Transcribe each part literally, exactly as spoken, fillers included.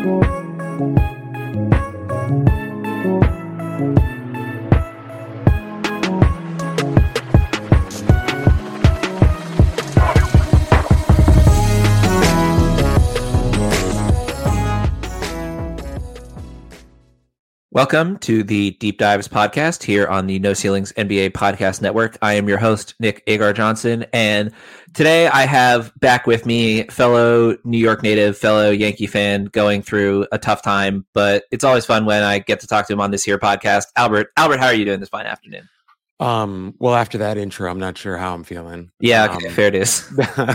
Welcome to the Deep Dives podcast here on the No Ceilings N B A Podcast Network. I am your host, Nick Agar Johnson, and today I have back with me fellow New York native, fellow Yankee fan going through a tough time, but it's always fun when I get to talk to him on this here podcast. Albert, Albert, how are you doing this fine afternoon? Um, well, after that intro, I'm not sure how I'm feeling. Yeah, okay, um, fair it is.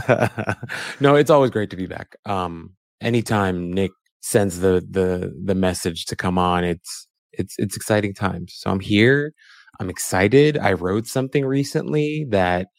No, it's always great to be back. Um, anytime Nick sends the the the message to come on, it's it's it's exciting times. So I'm here. I'm excited. I wrote something recently that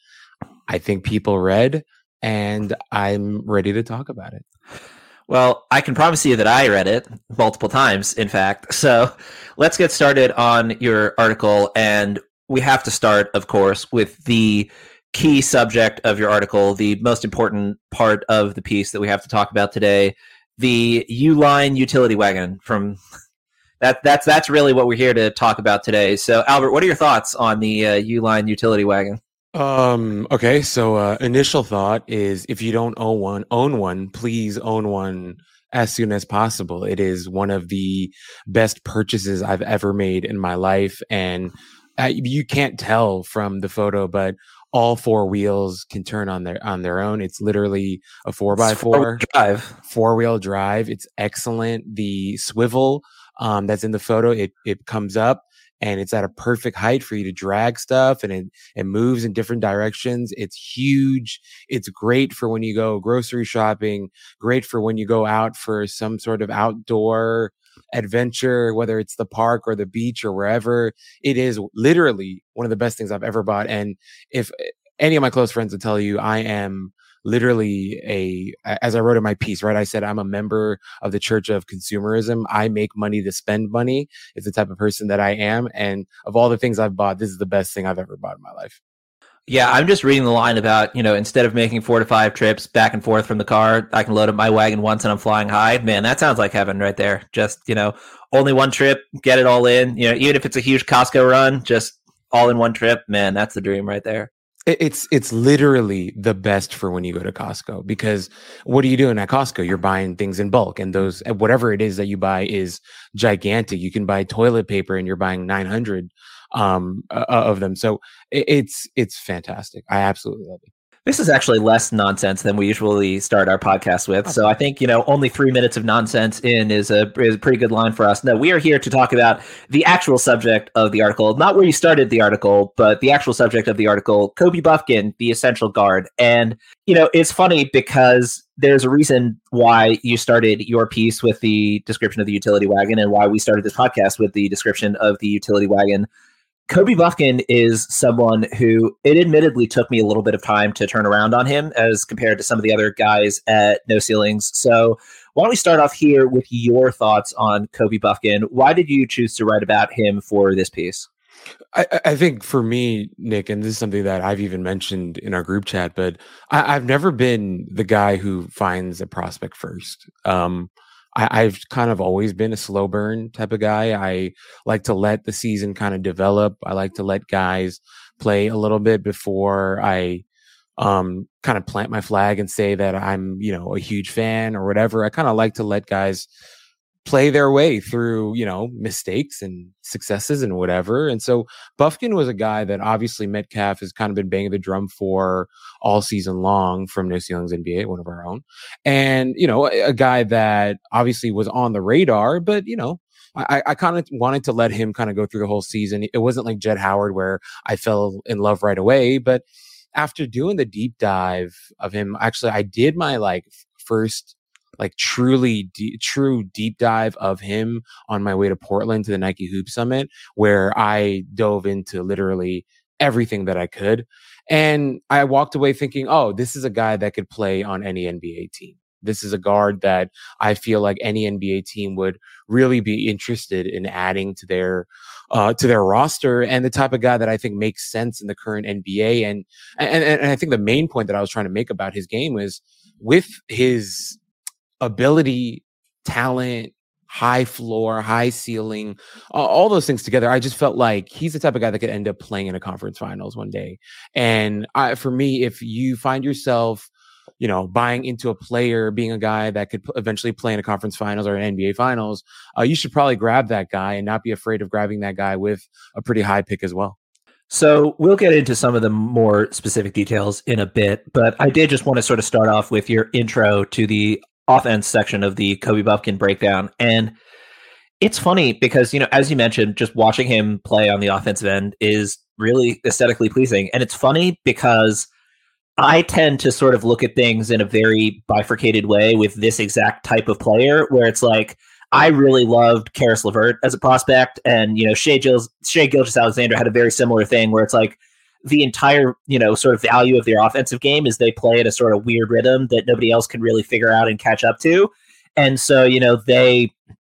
I think people read, and I'm ready to talk about it. Well, I can promise you that I read it multiple times, in fact. So let's get started on your article. And we have to start, of course, with the key subject of your article, the most important part of the piece that we have to talk about today, the Uline utility wagon. From that, that's that's really what we're here to talk about today. So, Albert, what are your thoughts on the uh, Uline utility wagon? Um, okay, so uh, initial thought is if you don't own one, own one, please own one as soon as possible. It is one of the best purchases I've ever made in my life. And uh, you can't tell from the photo, but all four wheels can turn on their on their own. It's literally a four by four drive, four wheel drive. It's excellent. The swivel um, that's in the photo, it it comes up and it's at a perfect height for you to drag stuff, and it it moves in different directions. It's huge. It's great for when you go grocery shopping. Great for when you go out for some sort of outdoor adventure, whether it's the park or the beach or wherever. It is literally one of the best things I've ever bought. And if any of my close friends would tell you, I am literally a, as I wrote in my piece, right? I said, I'm a member of the Church of Consumerism. I make money to spend money. It's the type of person that I am. And of all the things I've bought, this is the best thing I've ever bought in my life. Yeah, I'm just reading the line about, you know, instead of making four to five trips back and forth from the car, I can load up my wagon once and I'm flying high. Man, that sounds like heaven right there. Just, you know, only one trip, get it all in. You know, even if it's a huge Costco run, just all in one trip. Man, that's the dream right there. It's it's literally the best for when you go to Costco, because what are you doing at Costco? You're buying things in bulk, and those whatever it is that you buy is gigantic. You can buy toilet paper, and you're buying nine hundred um, uh, of them. So it's it's fantastic. I absolutely love it. This is actually less nonsense than we usually start our podcast with. So I think, you know, only three minutes of nonsense in is a, is a pretty good line for us. No, we are here to talk about the actual subject of the article, not where you started the article, but the actual subject of the article, Kobe Bufkin, the essential guard. And, you know, it's funny because there's a reason why you started your piece with the description of the utility wagon and why we started this podcast with the description of the utility wagon. Kobe Bufkin is someone who, it admittedly took me a little bit of time to turn around on him as compared to some of the other guys at No Ceilings. So why don't we start off here with your thoughts on Kobe Bufkin? Why did you choose to write about him for this piece? I, I think for me, Nick, and this is something that I've even mentioned in our group chat, but I, I've never been the guy who finds a prospect first. Um, I, I've kind of always been a slow burn type of guy. I like to let the season kind of develop. I like to let guys play a little bit before I um, kind of plant my flag and say that I'm, you know, a huge fan or whatever. I kind of like to let guys play their way through, you know, mistakes and successes and whatever. And so Bufkin was a guy that obviously Metcalf has kind of been banging the drum for all season long from No Ceilings N B A, one of our own. And, you know, a, a guy that obviously was on the radar, but, you know, I, I kind of wanted to let him kind of go through the whole season. It wasn't like Jett Howard where I fell in love right away. But after doing the deep dive of him, actually, I did my like first like truly de- true deep dive of him on my way to Portland to the Nike Hoop Summit, where I dove into literally everything that I could. And I walked away thinking, oh, this is a guy that could play on any N B A team. This is a guard that I feel like any N B A team would really be interested in adding to their uh, to their roster, and the type of guy that I think makes sense in the current N B A. And, and and I think the main point that I was trying to make about his game was with his ability talent, high floor, high ceiling, uh, all those things together. I just felt like he's the type of guy that could end up playing in a conference finals one day. And I, for me, if you find yourself, you know, buying into a player, being a guy that could p- eventually play in a conference finals or an N B A finals, uh, you should probably grab that guy and not be afraid of grabbing that guy with a pretty high pick as well. So we'll get into some of the more specific details in a bit, but I did just want to sort of start off with your intro to the offense section of the Kobe Buffkin breakdown. And it's funny because, you know, as you mentioned, just watching him play on the offensive end is really aesthetically pleasing. And it's funny because I tend to sort of look at things in a very bifurcated way with this exact type of player, where it's like, I really loved Caris LeVert as a prospect, and you know, Shai Gilgeous, Shai Gilgeous-Alexander had a very similar thing where it's like the entire, you know, sort of value of their offensive game is they play at a sort of weird rhythm that nobody else can really figure out and catch up to, and so you know they,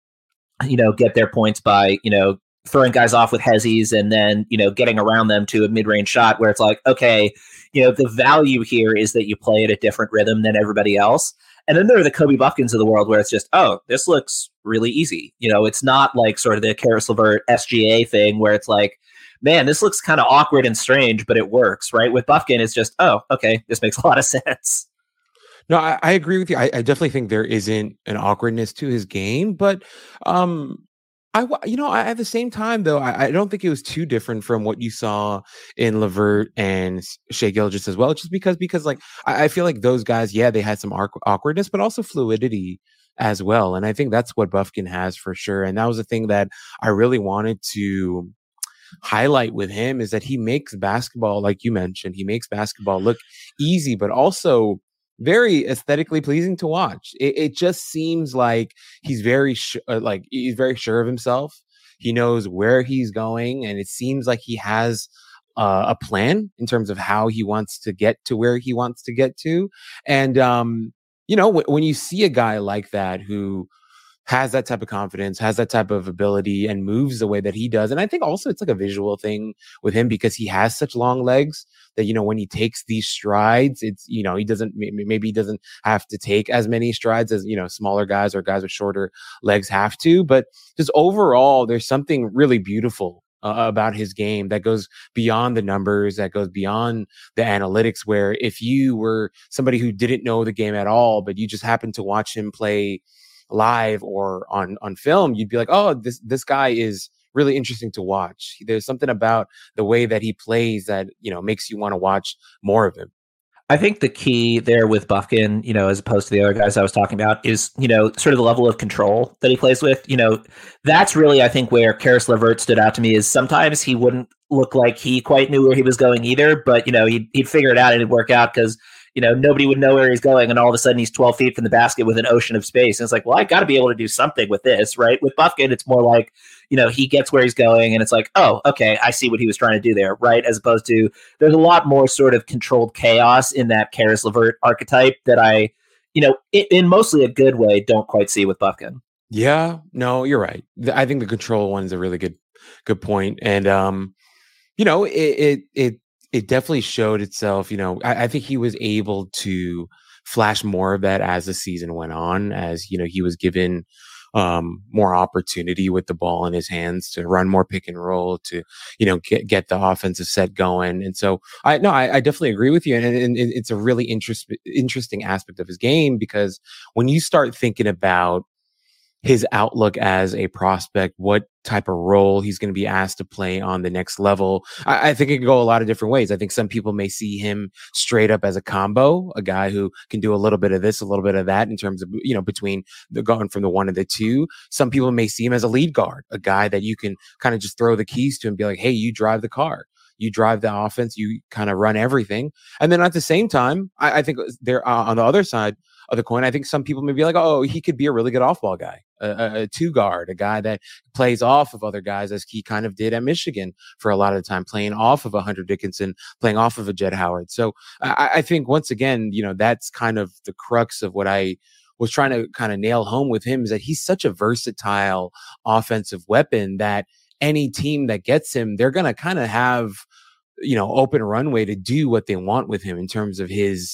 you know, get their points by you know throwing guys off with hezzies and then you know getting around them to a mid-range shot where it's like, okay, you know, the value here is that you play at a different rhythm than everybody else. And then there are the Kobe Buffkins of the world where it's just, oh, this looks really easy. You know, it's not like sort of the Caris LeVert S G A thing where it's like, man, this looks kind of awkward and strange, but it works, right? With Buffkin, it's just, oh, okay, this makes a lot of sense. No, I, I agree with you. I, I definitely think there isn't an awkwardness to his game, but um, I, you know, I, at the same time, though, I, I don't think it was too different from what you saw in LeVert and Shai Gilgeous as well. Just because, because like I, I feel like those guys, yeah, they had some awkwardness, but also fluidity as well. And I think that's what Buffkin has for sure. And that was the thing that I really wanted to highlight with him is that he makes basketball, like you mentioned, he makes basketball look easy, but also very aesthetically pleasing to watch. It, it just seems like he's very sh- uh, like he's very sure of himself. He knows where he's going, and it seems like he has uh, a plan in terms of how he wants to get to where he wants to get to. And um, you know, w- when you see a guy like that who has that type of confidence, has that type of ability, and moves the way that he does. And I think also it's like a visual thing with him because he has such long legs that, you know, when he takes these strides, it's, you know, he doesn't, maybe he doesn't have to take as many strides as, you know, smaller guys or guys with shorter legs have to. But just overall, there's something really beautiful uh, about his game that goes beyond the numbers, that goes beyond the analytics, where if you were somebody who didn't know the game at all, but you just happened to watch him play live or on on film, you'd be like, oh, this this guy is really interesting to watch. There's something about the way that he plays that, you know, makes you want to watch more of him. I think the key there with Buffkin, you know, as opposed to the other guys I was talking about, is, you know, sort of the level of control that he plays with. You know, that's really, I think, where Caris LeVert stood out to me, is sometimes he wouldn't look like he quite knew where he was going either, but, you know, he'd, he'd figure it out and it'd work out because, you know, nobody would know where he's going, and all of a sudden he's twelve feet from the basket with an ocean of space. And it's like, well, I got to be able to do something with this, right? With Buffkin, it's more like, you know, he gets where he's going, and it's like, oh, okay, I see what he was trying to do there, right? As opposed to, there's a lot more sort of controlled chaos in that Caris LeVert archetype that I, you know, in, in mostly a good way, don't quite see with Buffkin. Yeah, no, you're right. I think the control one is a really good, good point. And, um, you know, it, it, it, it definitely showed itself. You know, I, I think he was able to flash more of that as the season went on, as, you know, he was given um, more opportunity with the ball in his hands to run more pick and roll, to, you know, get, get the offensive set going. And so I, no, I, I definitely agree with you. And, and it's a really interest, interesting aspect of his game, because when you start thinking about his outlook as a prospect, what type of role he's going to be asked to play on the next level, I, I think it can go a lot of different ways. I think some people may see him straight up as a combo, a guy who can do a little bit of this, a little bit of that in terms of, you know, between the going from the one to the two. Some people may see him as a lead guard, a guy that you can kind of just throw the keys to and be like, hey, you drive the car. You drive the offense, you kind of run everything. And then at the same time, I, I think there uh, on the other side of the coin, I think some people may be like, oh, he could be a really good off-ball guy, a, a, a two guard, a guy that plays off of other guys, as he kind of did at Michigan for a lot of the time, playing off of a Hunter Dickinson, playing off of a Jett Howard. So I, I think once again, you know, that's kind of the crux of what I was trying to kind of nail home with him, is that he's such a versatile offensive weapon that any team that gets him, they're going to kind of have, you know, open runway to do what they want with him in terms of his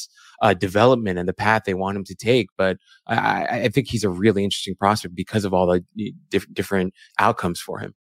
uh, development and the path they want him to take. But I, I think he's a really interesting prospect because of all the diff- different outcomes for him.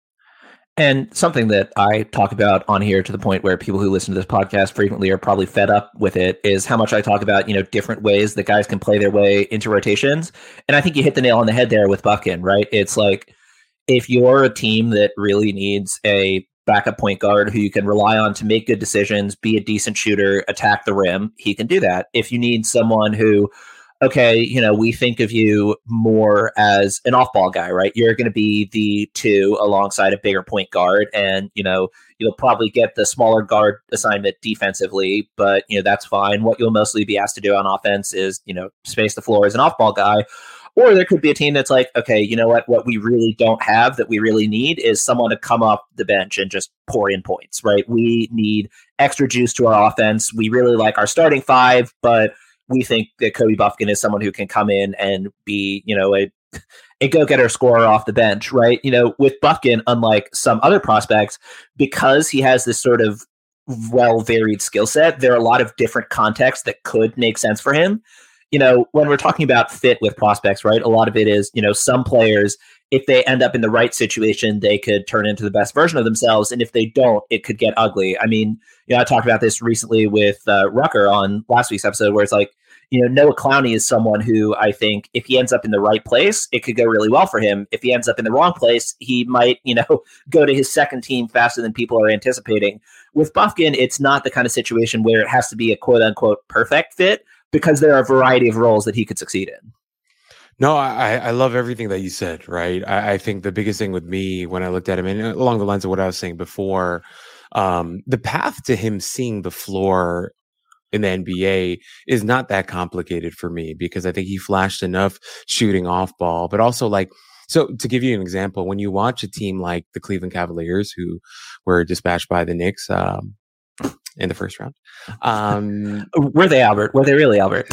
And something that I talk about on here to the point where people who listen to this podcast frequently are probably fed up with it is how much I talk about, you know, different ways that guys can play their way into rotations. And I think you hit the nail on the head there with Bufkin, right? It's like, if you're a team that really needs a backup point guard who you can rely on to make good decisions, be a decent shooter, attack the rim, he can do that. If you need someone who, okay, you know, we think of you more as an off-ball guy, right? You're going to be the two alongside a bigger point guard, and, you know, you'll probably get the smaller guard assignment defensively, but, you know, that's fine. What you'll mostly be asked to do on offense is, you know, space the floor as an off-ball guy. Or there could be a team that's like, okay, you know what? What we really don't have that we really need is someone to come off the bench and just pour in points, right? We need extra juice to our offense. We really like our starting five, but we think that Kobe Bufkin is someone who can come in and be, you know, a, a go-getter scorer off the bench, right? You know, with Bufkin, unlike some other prospects, because he has this sort of well-varied skill set, there are a lot of different contexts that could make sense for him. You know, when we're talking about fit with prospects, right, a lot of it is, you know, some players, if they end up in the right situation, they could turn into the best version of themselves. And if they don't, it could get ugly. I mean, you know, I talked about this recently with uh, Rucker on last week's episode, where it's like, you know, Noah Clowney is someone who I think if he ends up in the right place, it could go really well for him. If he ends up in the wrong place, he might, you know, go to his second team faster than people are anticipating. With Bufkin, it's not the kind of situation where it has to be a quote unquote perfect fit, because there are a variety of roles that he could succeed in. No, I, I love everything that you said, right? I, I think the biggest thing with me when I looked at him, and along the lines of what I was saying before, um, the path to him seeing the floor in the N B A is not that complicated for me, because I think he flashed enough shooting off ball, but also like, so to give you an example, when you watch a team like the Cleveland Cavaliers, who were dispatched by the Knicks, um, in the first round. Um, were they Albert? Were they really Albert?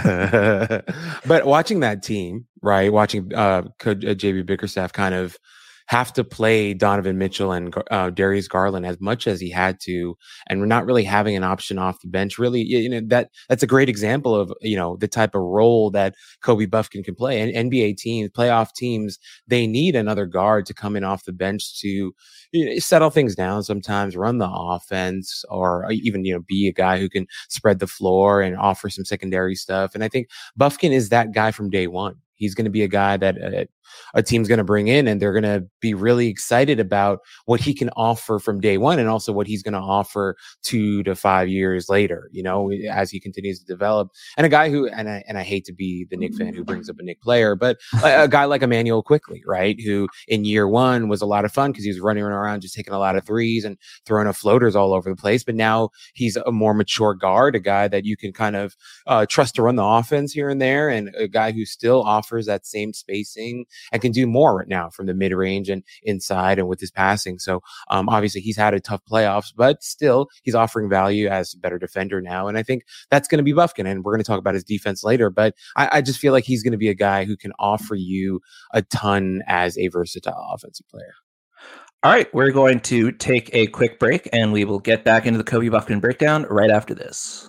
But watching that team, right, watching uh, Coach uh, J B Bickerstaff kind of have to play Donovan Mitchell and uh, Darius Garland as much as he had to, and we're not really having an option off the bench. Really, you know, that that's a great example of, you know, the type of role that Kobe Bufkin can play. And N B A teams, playoff teams, they need another guard to come in off the bench to, you know, settle things down sometimes, run the offense, or even, you know, be a guy who can spread the floor and offer some secondary stuff. And I think Bufkin is that guy from day one. He's going to be a guy that uh, a team's going to bring in, and they're going to be really excited about what he can offer from day one, and also what he's going to offer two to five years later, you know, as he continues to develop. And a guy who, and I, and I hate to be the Knick fan who brings up a Knick player, but a, a guy like Immanuel Quickley, right, who in year one was a lot of fun because he was running around just taking a lot of threes and throwing up floaters all over the place. But now he's a more mature guard, a guy that you can kind of uh, trust to run the offense here and there, and a guy who still offers that same spacing and can do more right now from the mid range and inside and with his passing. So um, obviously he's had a tough playoffs, but still he's offering value as a better defender now. And I think that's going to be Bufkin. And we're going to talk about his defense later, but I, I just feel like he's going to be a guy who can offer you a ton as a versatile offensive player. All right, we're going to take a quick break and we will get back into the Kobe Bufkin breakdown right after this.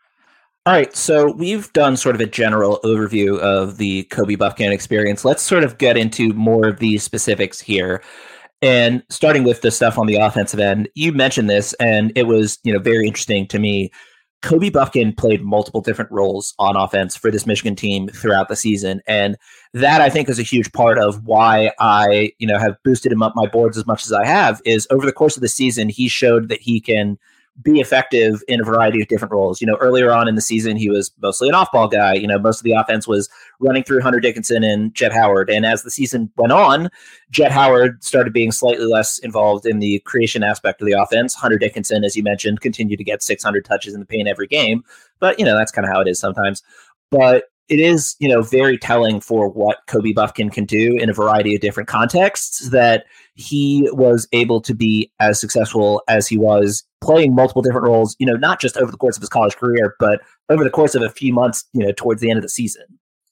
All right, so we've done sort of a general overview of the Kobe Bufkin experience. Let's sort of get into more of the specifics here. And starting with the stuff on the offensive end, you mentioned this, and it was, you know, very interesting to me. Kobe Bufkin played multiple different roles on offense for this Michigan team throughout the season. And that, I think, is a huge part of why I, you know, have boosted him up my boards as much as I have, is over the course of the season, he showed that he can be effective in a variety of different roles. You know, earlier on in the season, he was mostly an off-ball guy. You know, most of the offense was running through Hunter Dickinson and Jett Howard. And as the season went on, Jett Howard started being slightly less involved in the creation aspect of the offense. Hunter Dickinson, as you mentioned, continued to get six hundred touches in the paint every game. But, you know, that's kind of how it is sometimes. But it is, you know, very telling for what Kobe Bufkin can do in a variety of different contexts that he was able to be as successful as he was playing multiple different roles, you know, not just over the course of his college career, but over the course of a few months, you know, towards the end of the season.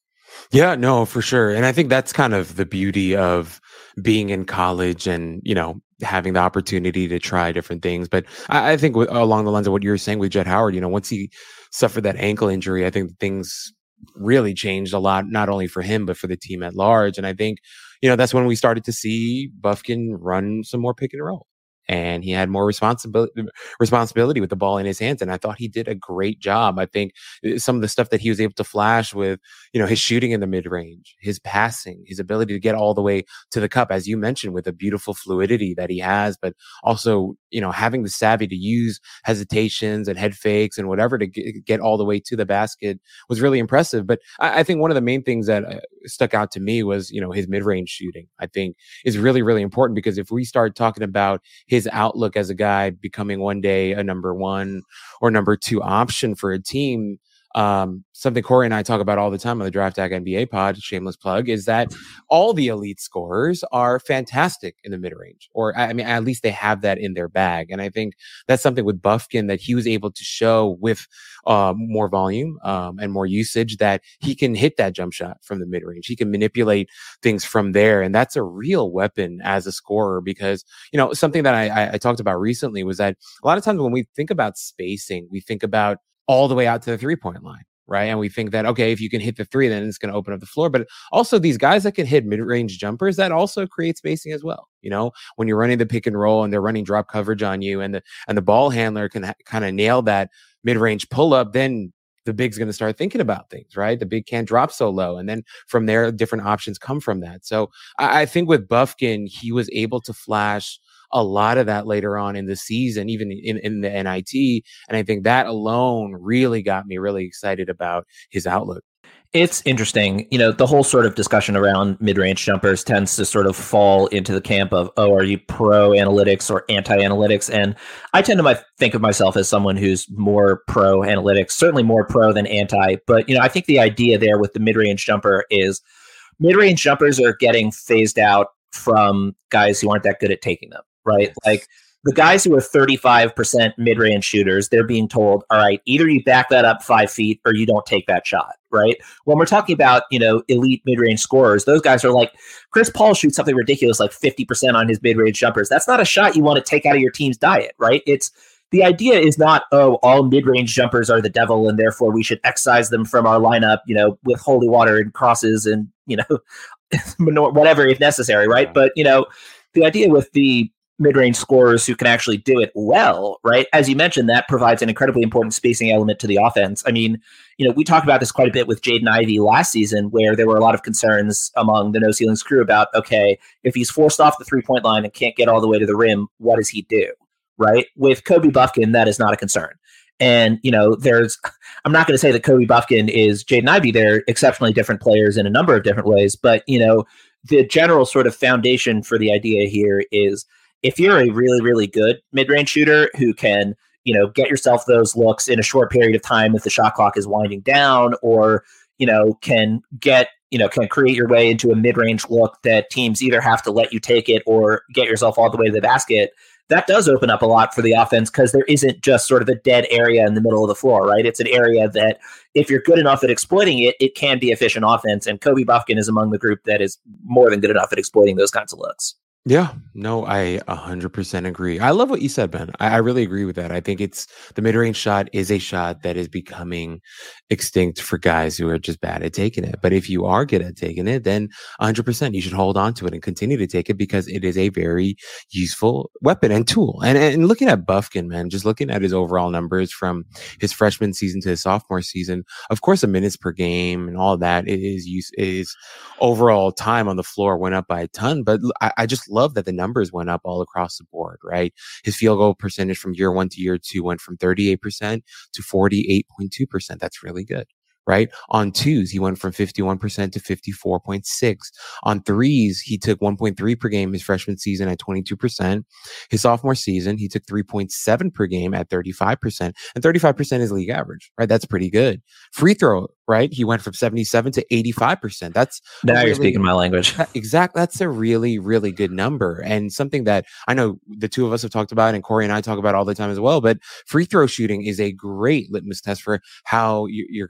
Yeah, no, for sure. And I think that's kind of the beauty of being in college and, you know, having the opportunity to try different things. But I, I think w- along the lines of what you were saying with Jett Howard, you know, once he suffered that ankle injury, I think things really changed a lot, not only for him, but for the team at large. And I think, you know, that's when we started to see Bufkin run some more pick and roll. And he had more responsibility responsibility with the ball in his hands. And I thought he did a great job. I think some of the stuff that he was able to flash with, you know, his shooting in the mid range, his passing, his ability to get all the way to the cup, as you mentioned, with the beautiful fluidity that he has, but also, you know, having the savvy to use hesitations and head fakes and whatever to get, get all the way to the basket was really impressive. But I, I think one of the main things that uh, stuck out to me was, you know, his mid range shooting, I think is really, really important, because if we start talking about his his outlook as a guy becoming one day a number one or number two option for a team. Um, something Corey and I talk about all the time on the Draft Tag N B A pod, shameless plug, is that all the elite scorers are fantastic in the mid range, or I mean, at least they have that in their bag. And I think that's something with Bufkin that he was able to show with uh, more volume um, and more usage, that he can hit that jump shot from the mid range. He can manipulate things from there. And that's a real weapon as a scorer, because, you know, something that I, I, I talked about recently was that a lot of times when we think about spacing, we think about all the way out to the three-point line, right? And we think that, okay, if you can hit the three, then it's going to open up the floor. But also these guys that can hit mid-range jumpers, that also creates spacing as well. You know, when you're running the pick and roll and they're running drop coverage on you, and the and the ball handler can ha- kind of nail that mid-range pull-up, then the big's going to start thinking about things, right? The big can't drop so low. And then from there, different options come from that. So I, I think with Bufkin, he was able to flash a lot of that later on in the season, even in, in the N I T. And I think that alone really got me really excited about his outlook. It's interesting. You know, the whole sort of discussion around mid-range jumpers tends to sort of fall into the camp of, oh, are you pro analytics or anti-analytics? And I tend to my, think of myself as someone who's more pro analytics, certainly more pro than anti. But, you know, I think the idea there with the mid-range jumper is mid-range jumpers are getting phased out from guys who aren't that good at taking them, right? Yes. Like the guys who are thirty-five percent mid-range shooters, they're being told, all right, either you back that up five feet or you don't take that shot, right? When we're talking about, you know, elite mid-range scorers, those guys are like, Chris Paul shoots something ridiculous, like fifty percent on his mid-range jumpers. That's not a shot you want to take out of your team's diet, right? It's the idea is not, oh, all mid-range jumpers are the devil and therefore we should excise them from our lineup, you know, with holy water and crosses and, you know, whatever if necessary, right? Yeah. But, you know, the idea with the mid-range scorers who can actually do it well, right? As you mentioned, that provides an incredibly important spacing element to the offense. I mean, you know, we talked about this quite a bit with Jaden Ivey last season, where there were a lot of concerns among the No Ceilings crew about, okay, if he's forced off the three-point line and can't get all the way to the rim, what does he do, right? With Kobe Bufkin, that is not a concern. And, you know, there's, I'm not going to say that Kobe Bufkin is Jaden Ivey. They're exceptionally different players in a number of different ways. But, you know, the general sort of foundation for the idea here is if you're a really, really good mid-range shooter who can, you know, get yourself those looks in a short period of time if the shot clock is winding down, or, you know, can get, you know, can create your way into a mid-range look that teams either have to let you take it or get yourself all the way to the basket, that does open up a lot for the offense, because there isn't just sort of a dead area in the middle of the floor, right? It's an area that if you're good enough at exploiting it, it can be efficient offense. And Kobe Bufkin is among the group that is more than good enough at exploiting those kinds of looks. Yeah, no, I one hundred percent agree. I love what you said, Ben. I, I really agree with that. I think it's the mid-range shot is a shot that is becoming extinct for guys who are just bad at taking it. But if you are good at taking it, then one hundred percent you should hold on to it and continue to take it, because it is a very useful weapon and tool. And, and looking at Bufkin, man, just looking at his overall numbers from his freshman season to his sophomore season, of course, the minutes per game and all of that is use is overall time on the floor went up by a ton. But I, I just love that the numbers went up all across the board, right? His field goal percentage from year one to year two went from thirty-eight percent to forty-eight point two percent. That's really good, right? On twos, he went from fifty-one percent to fifty-four point six. On threes, he took one point three per game his freshman season at twenty-two percent. His sophomore season, he took three point seven per game at thirty-five percent. And thirty-five percent is league average, right? That's pretty good. Free throw, right? He went from seventy-seven to eighty-five percent. That's now really, you're speaking my language. Exactly. That's a really, really good number, and something that I know the two of us have talked about, and Corey and I talk about all the time as well. But free throw shooting is a great litmus test for how you're going to kind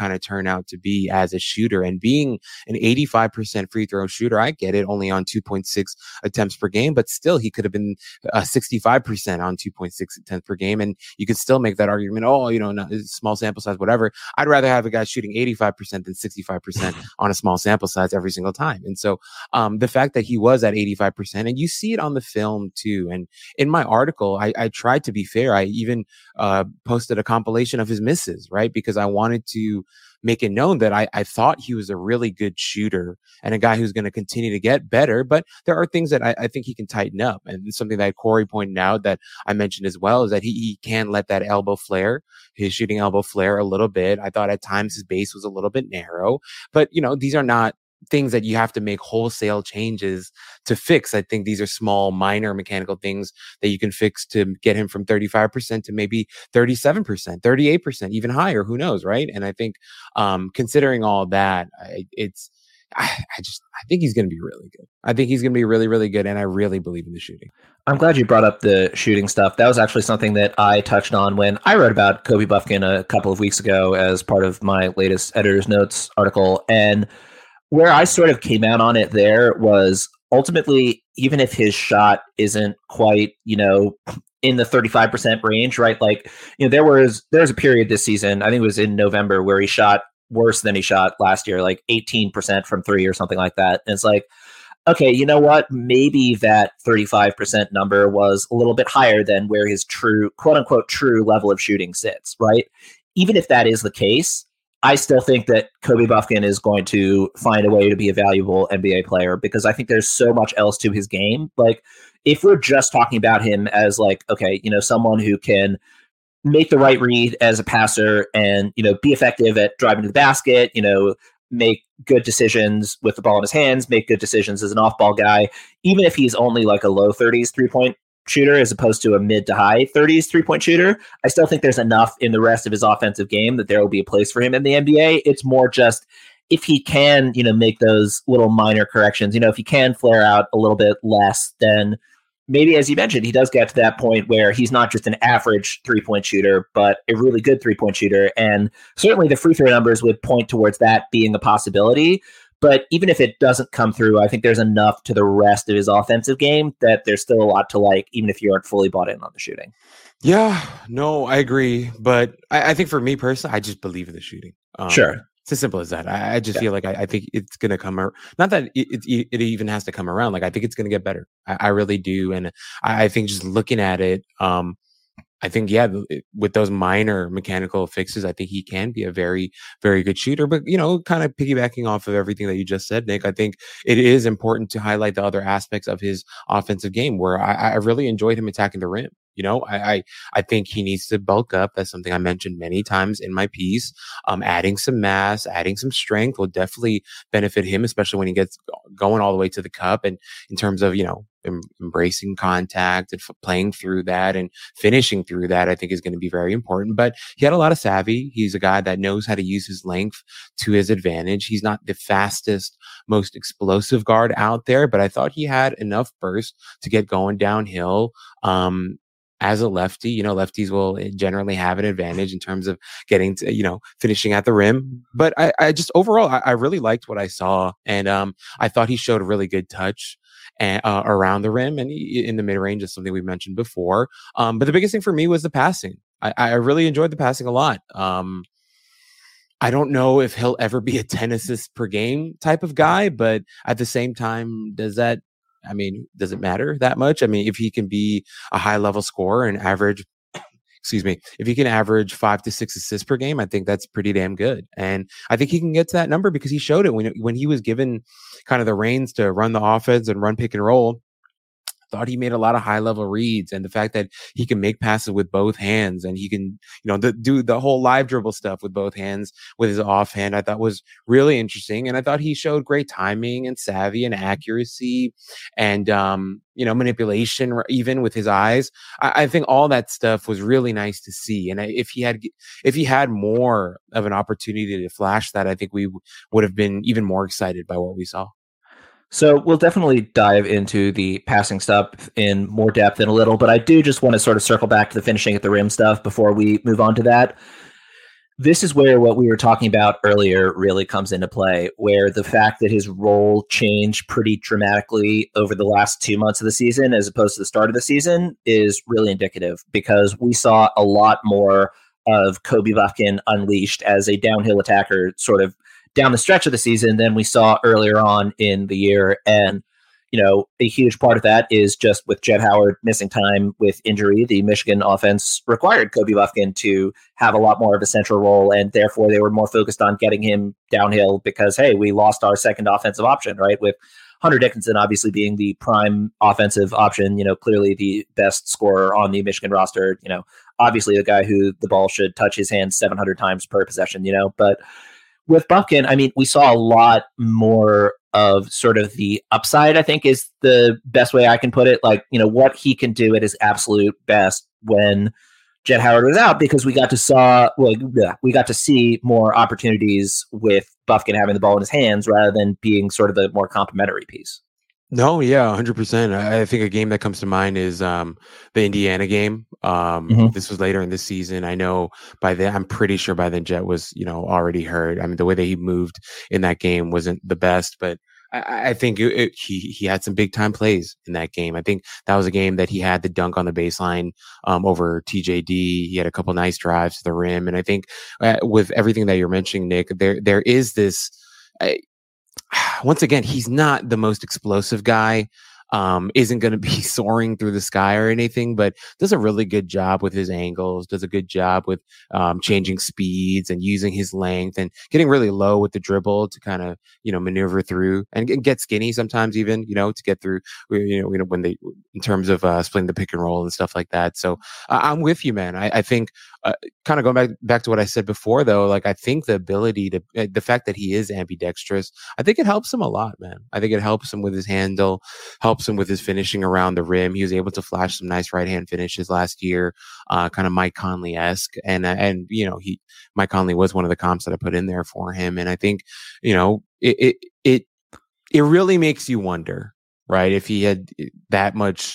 kind of turn out to be as a shooter. And being an eighty-five percent free throw shooter, I get it, only on two point six attempts per game, but still he could have been uh, sixty-five percent on two point six attempts per game. And you could still make that argument, oh, you know, not, small sample size, whatever. I'd rather have a guy shooting eighty-five percent than sixty-five percent on a small sample size every single time. And so um, the fact that he was at eighty-five percent, and you see it on the film too. And in my article, I, I tried to be fair. I even uh, posted a compilation of his misses, right? Because I wanted to make it known that I, I thought he was a really good shooter and a guy who's going to continue to get better. But there are things that I, I think he can tighten up. And something that Corey pointed out that I mentioned as well is that he, he can let that elbow flare, his shooting elbow flare a little bit. I thought at times his base was a little bit narrow. But, you know, these are not things that you have to make wholesale changes to fix. I think these are small, minor mechanical things that you can fix to get him from thirty-five percent to maybe thirty-seven percent, thirty-eight percent, even higher. Who knows, right? And I think um, considering all that, I, it's, I, I just, I think he's going to be really good. I think he's going to be really, really good. And I really believe in the shooting. I'm glad you brought up the shooting stuff. That was actually something that I touched on when I wrote about Kobe Bufkin a couple of weeks ago as part of my latest editor's notes article. And where I sort of came out on it there was ultimately, even if his shot isn't quite, you know, in the thirty-five percent range, right? Like, you know, there was, there was a period this season, I think it was in November, where he shot worse than he shot last year, like eighteen percent from three or something like that. And it's like, okay, you know what? Maybe that thirty-five percent number was a little bit higher than where his true, quote unquote, true level of shooting sits, right? Even if that is the case, I still think that Kobe Bufkin is going to find a way to be a valuable N B A player, because I think there's so much else to his game. Like, if we're just talking about him as like, okay, you know, someone who can make the right read as a passer and, you know, be effective at driving to the basket, you know, make good decisions with the ball in his hands, make good decisions as an off-ball guy, even if he's only like a low thirties three-point shooter as opposed to a mid to high thirties three-point shooter, I still think there's enough in the rest of his offensive game that there will be a place for him in the N B A. It's more just if he can, you know, make those little minor corrections, you know, if he can flare out a little bit less, then maybe, as you mentioned, he does get to that point where he's not just an average three-point shooter, but a really good three-point shooter. And certainly the free throw numbers would point towards that being a possibility. But even if it doesn't come through, I think there's enough to the rest of his offensive game that there's still a lot to like, even if you aren't fully bought in on the shooting. Yeah, no, I agree. But I, I think for me personally, I just believe in the shooting. Um, sure. It's as simple as that. I, I just yeah. feel like I, I think it's going to come ar- not that it, it, it even has to come around. Like, I think it's going to get better. I, I really do. And I, I think just looking at it, um, I think, yeah, with those minor mechanical fixes, I think he can be a very, very good shooter. But, you know, kind of piggybacking off of everything that you just said, Nick, I think it is important to highlight the other aspects of his offensive game where I, I really enjoyed him attacking the rim. You know, I, I I think he needs to bulk up. That's something I mentioned many times in my piece. Um, adding some mass, adding some strength will definitely benefit him, especially when he gets going all the way to the cup. And in terms of, you know, em- embracing contact and f- playing through that and finishing through that, I think is going to be very important. But he had a lot of savvy. He's a guy that knows how to use his length to his advantage. He's not the fastest, most explosive guard out there, but I thought he had enough burst to get going downhill. Um, As a lefty, you know, lefties will generally have an advantage in terms of getting to, you know, finishing at the rim. But I, I just overall, I, I really liked what I saw. And um, I thought he showed a really good touch and, uh, around the rim and he, in the mid range is something we mentioned before. Um, but the biggest thing for me was the passing. I, I really enjoyed the passing a lot. Um, I don't know if he'll ever be a ten assists per game type of guy, but at the same time, does that, I mean, does it matter that much? I mean, if he can be a high level scorer and average, excuse me, if he can average five to six assists per game, I think that's pretty damn good. And I think he can get to that number because he showed it when, when he was given kind of the reins to run the offense and run pick and roll. Thought he made a lot of high level reads, and the fact that he can make passes with both hands and he can, you know, the, do the whole live dribble stuff with both hands with his offhand, I thought was really interesting. And I thought he showed great timing and savvy and accuracy and, um, you know, manipulation even with his eyes. I, I think all that stuff was really nice to see. And if he had, if he had more of an opportunity to flash that, I think we w- would have been even more excited by what we saw. So we'll definitely dive into the passing stuff in more depth in a little, but I do just want to sort of circle back to the finishing at the rim stuff before we move on to that. this is where what we were talking about earlier really comes into play, where the fact that his role changed pretty dramatically over the last two months of the season as opposed to the start of the season is really indicative, because we saw a lot more of Kobe Buffkin unleashed as a downhill attacker sort of down the stretch of the season than we saw earlier on in the year. And you know, a huge part of that is just with Jett Howard missing time with injury, the Michigan offense required Kobe Buffkin to have a lot more of a central role, and therefore they were more focused on getting him downhill because, hey, we lost our second offensive option, right? With Hunter Dickinson obviously being the prime offensive option, you know, clearly the best scorer on the Michigan roster, you know, obviously the guy who the ball should touch his hands seven hundred times per possession, you know, but with Buffkin, I mean, we saw a lot more of sort of the upside, I think is the best way I can put it. Like, you know, what he can do at his absolute best when Jett Howard was out, because we got to saw, well, yeah, we got to see more opportunities with Buffkin having the ball in his hands rather than being sort of the more complementary piece. No, yeah, one hundred percent. I I think a game that comes to mind is um, the Indiana game. Um, Mhm. This was later in the season. I know by then, I'm pretty sure by then Jett was, you know, already hurt. I mean, the way that he moved in that game wasn't the best, but I, I think it, it, he he had some big time plays in that game. I think that was a game that he had the dunk on the baseline um, over T J D. He had a couple nice drives to the rim, and I think uh, with everything that you're mentioning, Nick, there there is this. Uh, once again, he's not the most explosive guy, um, isn't going to be soaring through the sky or anything, but does a really good job with his angles, does a good job with um, changing speeds and using his length and getting really low with the dribble to kind of, you know, maneuver through and, and get skinny sometimes even, you know, to get through, you know, you know when they, in terms of uh, splitting the pick and roll and stuff like that. So uh, I'm with you, man. I, I think uh, kind of going back, back to what I said before, though, like I think the ability to, uh, the fact that he is ambidextrous, I think it helps him a lot, man. I think it helps him with his handle, helps him with his finishing around the rim. He was able to flash some nice right hand finishes last year, uh, kind of Mike Conley esque, and uh, and you know he Mike Conley was one of the comps that I put in there for him, and I think you know it it it, it really makes you wonder, right? If he had that much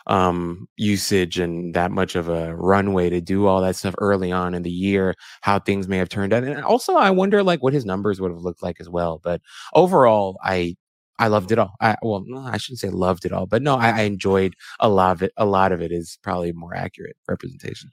um usage and that much of a runway to do all that stuff early on in the year, how things may have turned out, and also I wonder like what his numbers would have looked like as well. But overall, I. I loved it all. I, well, no, I shouldn't say loved it all, but no, I, I enjoyed a lot of it. A lot of it is probably a more accurate representation.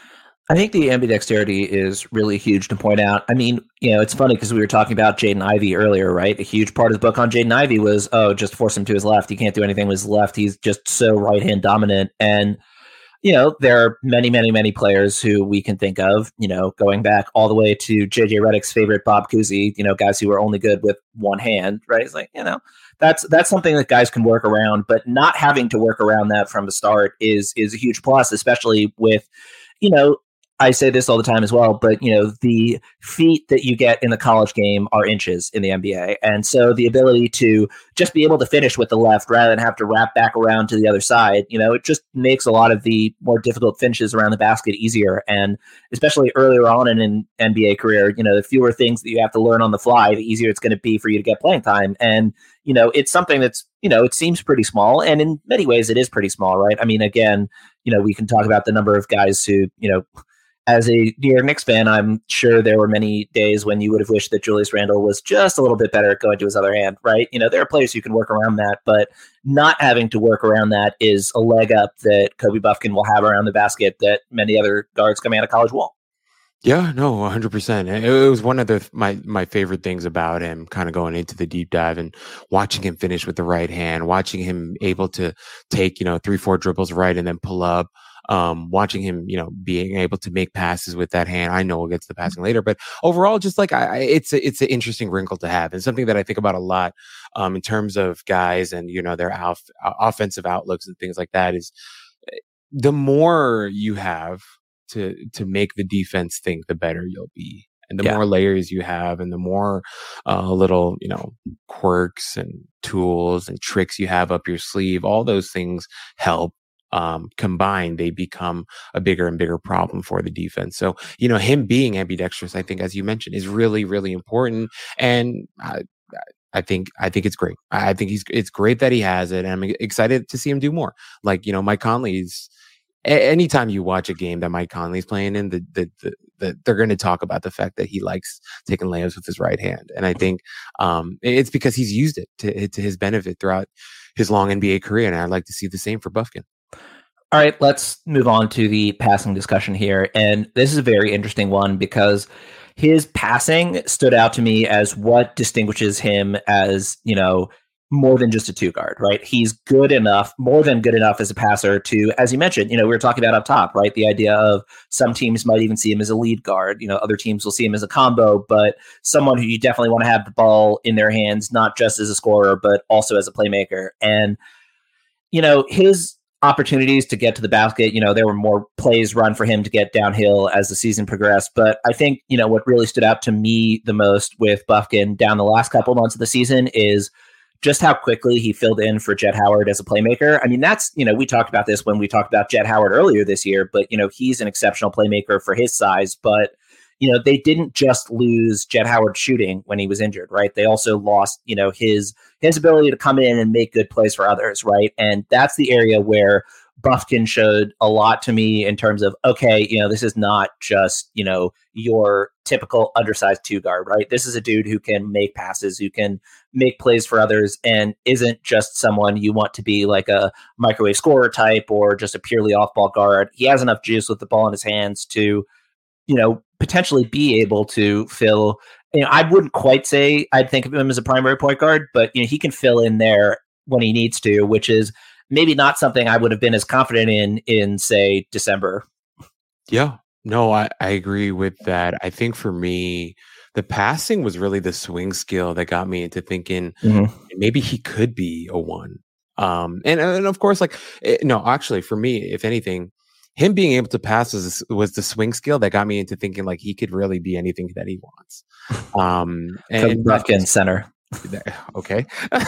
I think the ambidexterity is really huge to point out. I mean, you know, it's funny because we were talking about Jaden Ivey earlier, right? A huge part of the book on Jaden Ivey was, oh, just force him to his left. He can't do anything with his left. He's just so right-hand dominant. And you know, there are many, many, many players who we can think of, you know, going back all the way to J J Redick's favorite Bob Cousy, you know, guys who are only good with one hand, right? It's like, you know, that's that's something that guys can work around, but not having to work around that from the start is is a huge plus, especially with, you know, I say this all the time as well, but you know, the feet that you get in the college game are inches in the N B A. And so the ability to just be able to finish with the left rather than have to wrap back around to the other side, you know, it just makes a lot of the more difficult finishes around the basket easier. And especially earlier on in an N B A career, you know, the fewer things that you have to learn on the fly, the easier it's going to be for you to get playing time. And, you know, it's something that's, you know, it seems pretty small. And in many ways it is pretty small, right? I mean, again, you know, we can talk about the number of guys who, you know, as a New York Knicks fan, I'm sure there were many days when you would have wished that Julius Randle was just a little bit better at going to his other hand, right? You know, there are players who can work around that, but not having to work around that is a leg up that Kobe Buffkin will have around the basket that many other guards coming out of college won't. Yeah, no, one hundred percent. It it was one of the my my favorite things about him, kind of going into the deep dive and watching him finish with the right hand, watching him able to take, you know, three, four dribbles right and then pull up. Um, watching him, you know, being able to make passes with that hand. I know we'll get to the passing later, but overall, just like I, I it's a, it's an interesting wrinkle to have, and something that I think about a lot um, in terms of guys and you know their off, offensive outlooks and things like that. Is the more you have to to make the defense think, the better you'll be. And the yeah. more layers you have and the more uh, little, you know, quirks and tools and tricks you have up your sleeve, all those things help. Um, combined, they become a bigger and bigger problem for the defense. So, you know, him being ambidextrous, I think, as you mentioned, is really, really important. And I, I think, I think it's great. I think he's, it's great that he has it. And I'm excited to see him do more. Like, you know, Mike Conley's, anytime you watch a game that Mike Conley's playing in, the, the, the, that they're going to talk about the fact that he likes taking layups with his right hand. And I think um, it's because he's used it to, to his benefit throughout his long N B A career. And I'd like to see the same for Bufkin. All right, let's move on to the passing discussion here. And this is a very interesting one because his passing stood out to me as what distinguishes him as, you know, more than just a two guard, right? He's good enough, more than good enough as a passer to, as you mentioned, you know, we were talking about up top, right? The idea of some teams might even see him as a lead guard. You know, other teams will see him as a combo, but someone who you definitely want to have the ball in their hands, not just as a scorer, but also as a playmaker. And, you know, his opportunities to get to the basket, you know, there were more plays run for him to get downhill as the season progressed. But I think, you know, what really stood out to me the most with Bufkin down the last couple months of the season is just how quickly he filled in for Jett Howard as a playmaker. I mean, that's, you know, we talked about this when we talked about Jett Howard earlier this year, but, you know, he's an exceptional playmaker for his size. But, you know, they didn't just lose Jett Howard shooting when he was injured, right? They also lost, you know, his his ability to come in and make good plays for others, right? And that's the area where Bufkin showed a lot to me in terms of, okay, you know, this is not just, you know, your typical undersized two guard, right? This is a dude who can make passes, who can make plays for others, and isn't just someone you want to be like a microwave scorer type or just a purely off ball guard. He has enough juice with the ball in his hands to, you know, potentially be able to fill, you know, I wouldn't quite say I'd think of him as a primary point guard, but, you know, he can fill in there when he needs to, which is maybe not something I would have been as confident in, in say December. Yeah, no, I, I agree with that. I think for me, the passing was really the swing skill that got me into thinking mm-hmm. maybe he could be a one. Um, and, and of course, like, it, no, actually for me, if anything, him being able to pass was, was the swing skill that got me into thinking like he could really be anything that he wants. Um, and Bufkin center. Okay.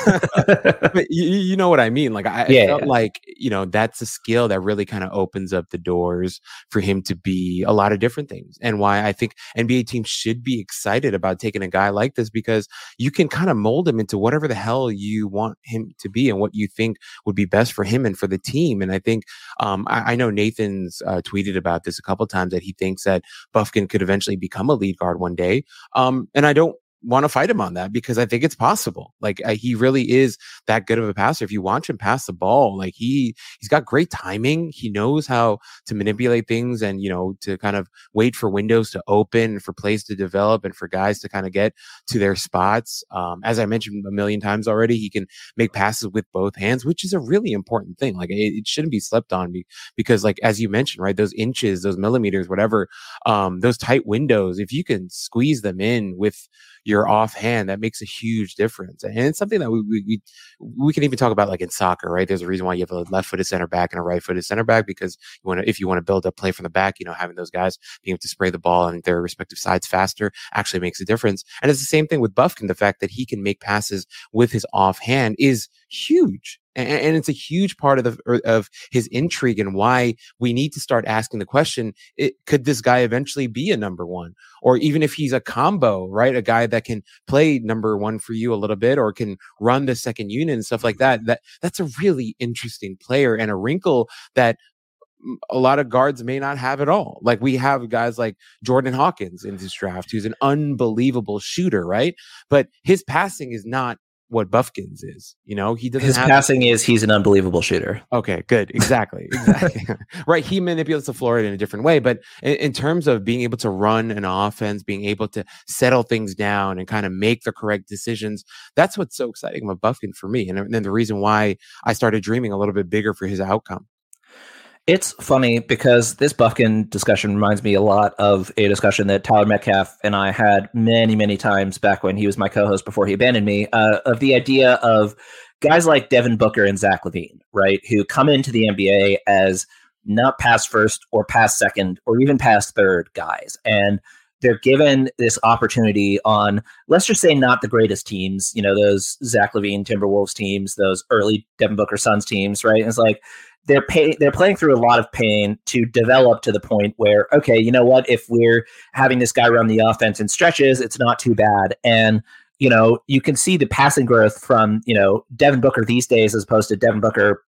But you, you know what I mean? Like I, yeah, I felt yeah. like, you know, that's a skill that really kind of opens up the doors for him to be a lot of different things. And why I think N B A teams should be excited about taking a guy like this, because you can kind of mold him into whatever the hell you want him to be and what you think would be best for him and for the team. And I think, um, I, I know Nathan's uh, tweeted about this a couple of times that he thinks that Bufkin could eventually become a lead guard one day. Um, and I don't want to fight him on that because I think it's possible. Like uh, he really is that good of a passer. If you watch him pass the ball, like he, he's got great timing. He knows how to manipulate things and, you know, to kind of wait for windows to open, for plays to develop and for guys to kind of get to their spots. Um, as I mentioned a million times already, he can make passes with both hands, which is a really important thing. Like it, it shouldn't be slept on because like, as you mentioned, right, those inches, those millimeters, whatever, um, those tight windows, if you can squeeze them in with your offhand, that makes a huge difference. And it's something that we, we we can even talk about like in soccer, right? There's a reason why you have a left-footed center back and a right-footed center back, because you want to, if you want to build up play from the back, you know, having those guys being able to spray the ball on their respective sides faster actually makes a difference. And it's the same thing with Bufkin. The fact that he can make passes with his offhand is huge. And it's a huge part of the of his intrigue and why we need to start asking the question, it, could this guy eventually be a number one? Or even if he's a combo, right? A guy that can play number one for you a little bit or can run the second unit and stuff like that. That that's a really interesting player and a wrinkle that a lot of guards may not have at all. Like we have guys like Jordan Hawkins in this draft, who's an unbelievable shooter, right? But his passing is not what Bufkin's is, you know, he doesn't his have passing is he's an unbelievable shooter. Okay, good. Exactly. Exactly. Right. He manipulates the floor in a different way, but in, in terms of being able to run an offense, being able to settle things down and kind of make the correct decisions, that's what's so exciting about Bufkin for me. And then the reason why I started dreaming a little bit bigger for his outcome. It's funny because this Bufkin discussion reminds me a lot of a discussion that Tyler Metcalf and I had many, many times back when he was my co-host before he abandoned me, uh, of the idea of guys like Devin Booker and Zach LaVine, right, who come into the N B A as not pass first or pass second or even pass third guys. And they're given this opportunity on, let's just say, not the greatest teams, you know, those Zach LaVine Timberwolves teams, those early Devin Booker Suns teams, right? And it's like, They're pay, they're playing through a lot of pain to develop to the point where, okay, you know what? If we're having this guy run the offense in stretches, it's not too bad. And, you know, you can see the passing growth from, you know, Devin Booker these days as opposed to Devin Booker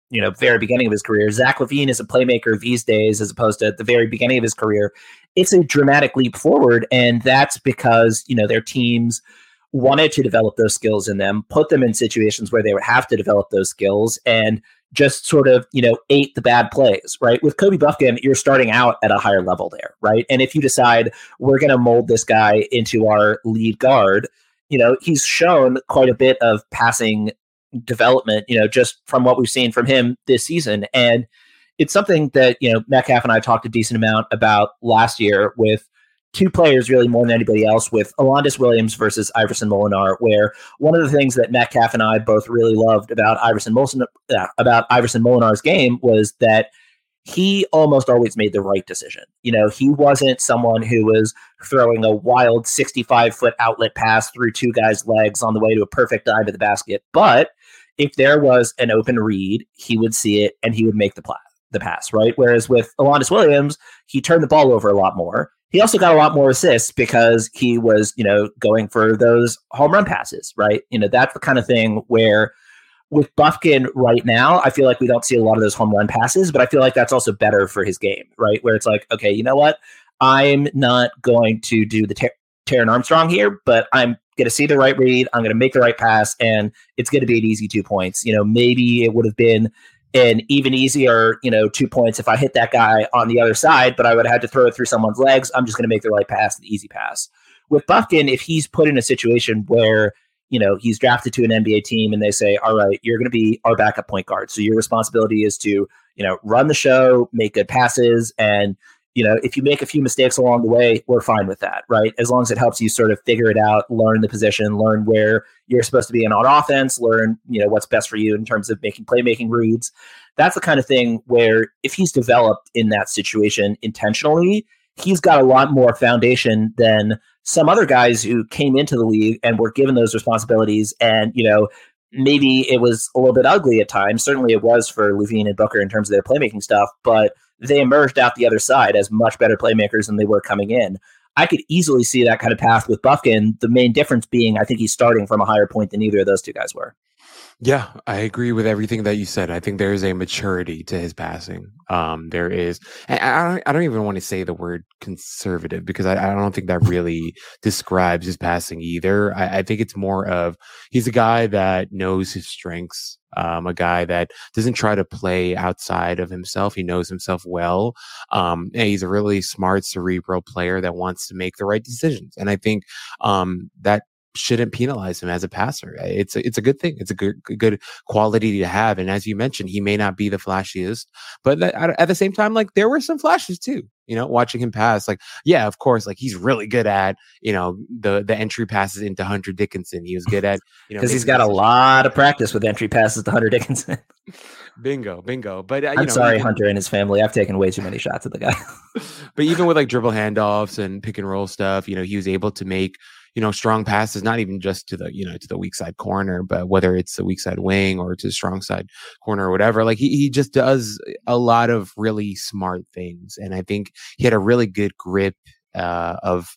you know, very beginning of his career. Zach LaVine is a playmaker these days as opposed to at the very beginning of his career. It's a dramatic leap forward, and that's because, you know, their teams wanted to develop those skills in them, put them in situations where they would have to develop those skills, and just sort of, you know, ate the bad plays, right? With Kobe Buffkin, you're starting out at a higher level there, right? And if you decide we're going to mold this guy into our lead guard, you know, he's shown quite a bit of passing development, you know, just from what we've seen from him this season. And it's something that, you know, Metcalf and I talked a decent amount about last year with two players really more than anybody else, with Alondes Williams versus Iverson Molinar, where one of the things that Metcalf and I both really loved about Iverson Molson, uh, about Iverson Molinar's game was that he almost always made the right decision. You know, he wasn't someone who was throwing a wild sixty-five foot outlet pass through two guys' legs on the way to a perfect dive at the basket. But if there was an open read, he would see it and he would make the, pla- the pass, right? Whereas with Alondes Williams, he turned the ball over a lot more. He also got a lot more assists because he was, you know, going for those home run passes, right? You know, that's the kind of thing where with Buffkin right now, I feel like we don't see a lot of those home run passes, but I feel like that's also better for his game, right? Where it's like, okay, you know what? I'm not going to do the ter- Taron Armstrong here, but I'm going to see the right read. I'm going to make the right pass, and it's going to be an easy two points. You know, maybe it would have been an even easier, you know, two points if I hit that guy on the other side, but I would have had to throw it through someone's legs. I'm just going to make the right pass, the easy pass. With Buffkin, if he's put in a situation where, you know, he's drafted to an N B A team and they say, all right, you're going to be our backup point guard. So your responsibility is to, you know, run the show, make good passes. And, you know, if you make a few mistakes along the way, we're fine with that, right? As long as it helps you sort of figure it out, learn the position, learn where you're supposed to be in on offense, learn, you know, what's best for you in terms of making playmaking reads. That's the kind of thing where if he's developed in that situation intentionally, he's got a lot more foundation than some other guys who came into the league and were given those responsibilities. And, you know, maybe it was a little bit ugly at times. Certainly it was for LaVine and Booker in terms of their playmaking stuff, but they emerged out the other side as much better playmakers than they were coming in. I could easily see that kind of path with Buffkin. The main difference being, I think he's starting from a higher point than either of those two guys were. Yeah, I agree with everything that you said. I think there is a maturity to his passing. Um, there is, and I don't, I don't even want to say the word conservative because I, I don't think that really describes his passing either. I, I think it's more of he's a guy that knows his strengths, um, a guy that doesn't try to play outside of himself. He knows himself well. Um, and he's a really smart, cerebral player that wants to make the right decisions. And I think um, that shouldn't penalize him as a passer. It's a, it's a good thing. It's a good good quality to have. And as you mentioned, he may not be the flashiest, but that, at the same time, like there were some flashes too. You know, watching him pass, like yeah, of course, like he's really good at you know the the entry passes into Hunter Dickinson. He was good at you know because he's got a lot of practice with entry passes to Hunter Dickinson. Bingo, bingo. But uh, you I'm know, sorry, even, Hunter and his family. I've taken way too many shots at the guy. But even with like dribble handoffs and pick and roll stuff, you know, he was able to make you know, strong passes, not even just to the, you know, to the weak side corner, but whether it's the weak side wing or to the strong side corner or whatever, like he, he just does a lot of really smart things. And I think he had a really good grip uh, of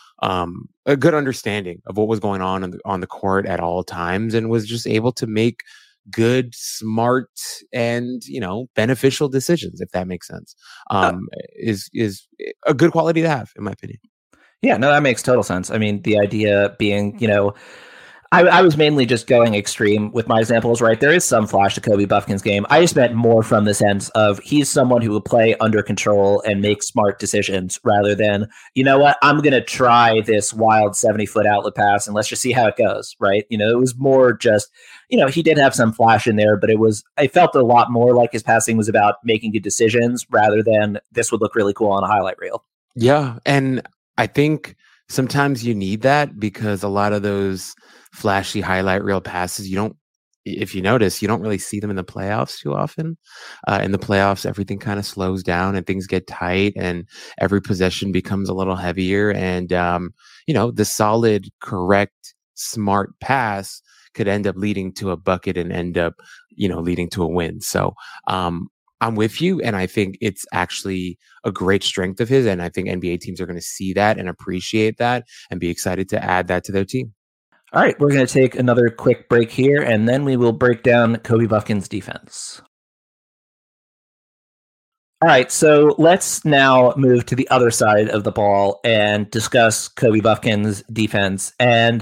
um, a good understanding of what was going on on the, on the court at all times and was just able to make good, smart, and, you know, beneficial decisions, if that makes sense, um, uh, is, is a good quality to have, in my opinion. Yeah, no, that makes total sense. I mean, the idea being, you know, I, I was mainly just going extreme with my examples, right? There is some flash to Kobe Buffkin's game. I just meant more from the sense of he's someone who will play under control and make smart decisions rather than, you know what, I'm going to try this wild seventy-foot outlet pass and let's just see how it goes, right? You know, it was more just, you know, he did have some flash in there, but it was, I felt a lot more like his passing was about making good decisions rather than this would look really cool on a highlight reel. Yeah, and I think sometimes you need that because a lot of those flashy highlight reel passes, you don't, if you notice, you don't really see them in the playoffs too often. Uh, in the playoffs, everything kind of slows down and things get tight and every possession becomes a little heavier. And, um, you know, the solid, correct, smart pass could end up leading to a bucket and end up, you know, leading to a win. So, um, I'm with you, and I think it's actually a great strength of his, and I think N B A teams are going to see that and appreciate that and be excited to add that to their team. All right, we're going to take another quick break here, and then we will break down Kobe Buffkin's defense. All right, so let's now move to the other side of the ball and discuss Kobe Buffkin's defense. And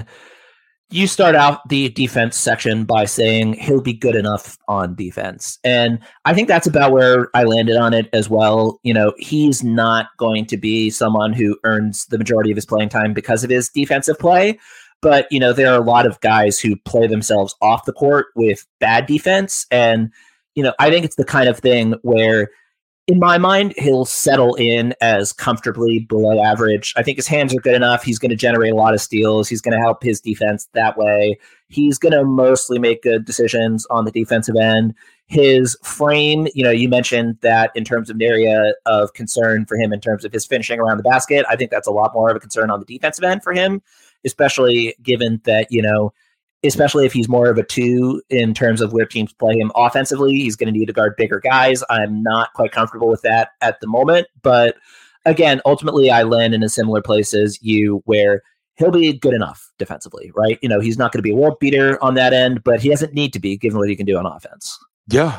you start out the defense section by saying he'll be good enough on defense. And I think that's about where I landed on it as well. You know, he's not going to be someone who earns the majority of his playing time because of his defensive play. But, you know, there are a lot of guys who play themselves off the court with bad defense. And, you know, I think it's the kind of thing where, in my mind, he'll settle in as comfortably below average. I think his hands are good enough. He's going to generate a lot of steals. He's going to help his defense that way. He's going to mostly make good decisions on the defensive end. His frame, you know, you mentioned that in terms of an area of concern for him in terms of his finishing around the basket. I think that's a lot more of a concern on the defensive end for him, especially given that, you know, especially if he's more of a two in terms of where teams play him offensively. He's going to need to guard bigger guys. I'm not quite comfortable with that at the moment. But again, ultimately, I land in a similar place as you, where he'll be good enough defensively, right? You know, he's not going to be a world beater on that end, but he doesn't need to be, given what he can do on offense. Yeah.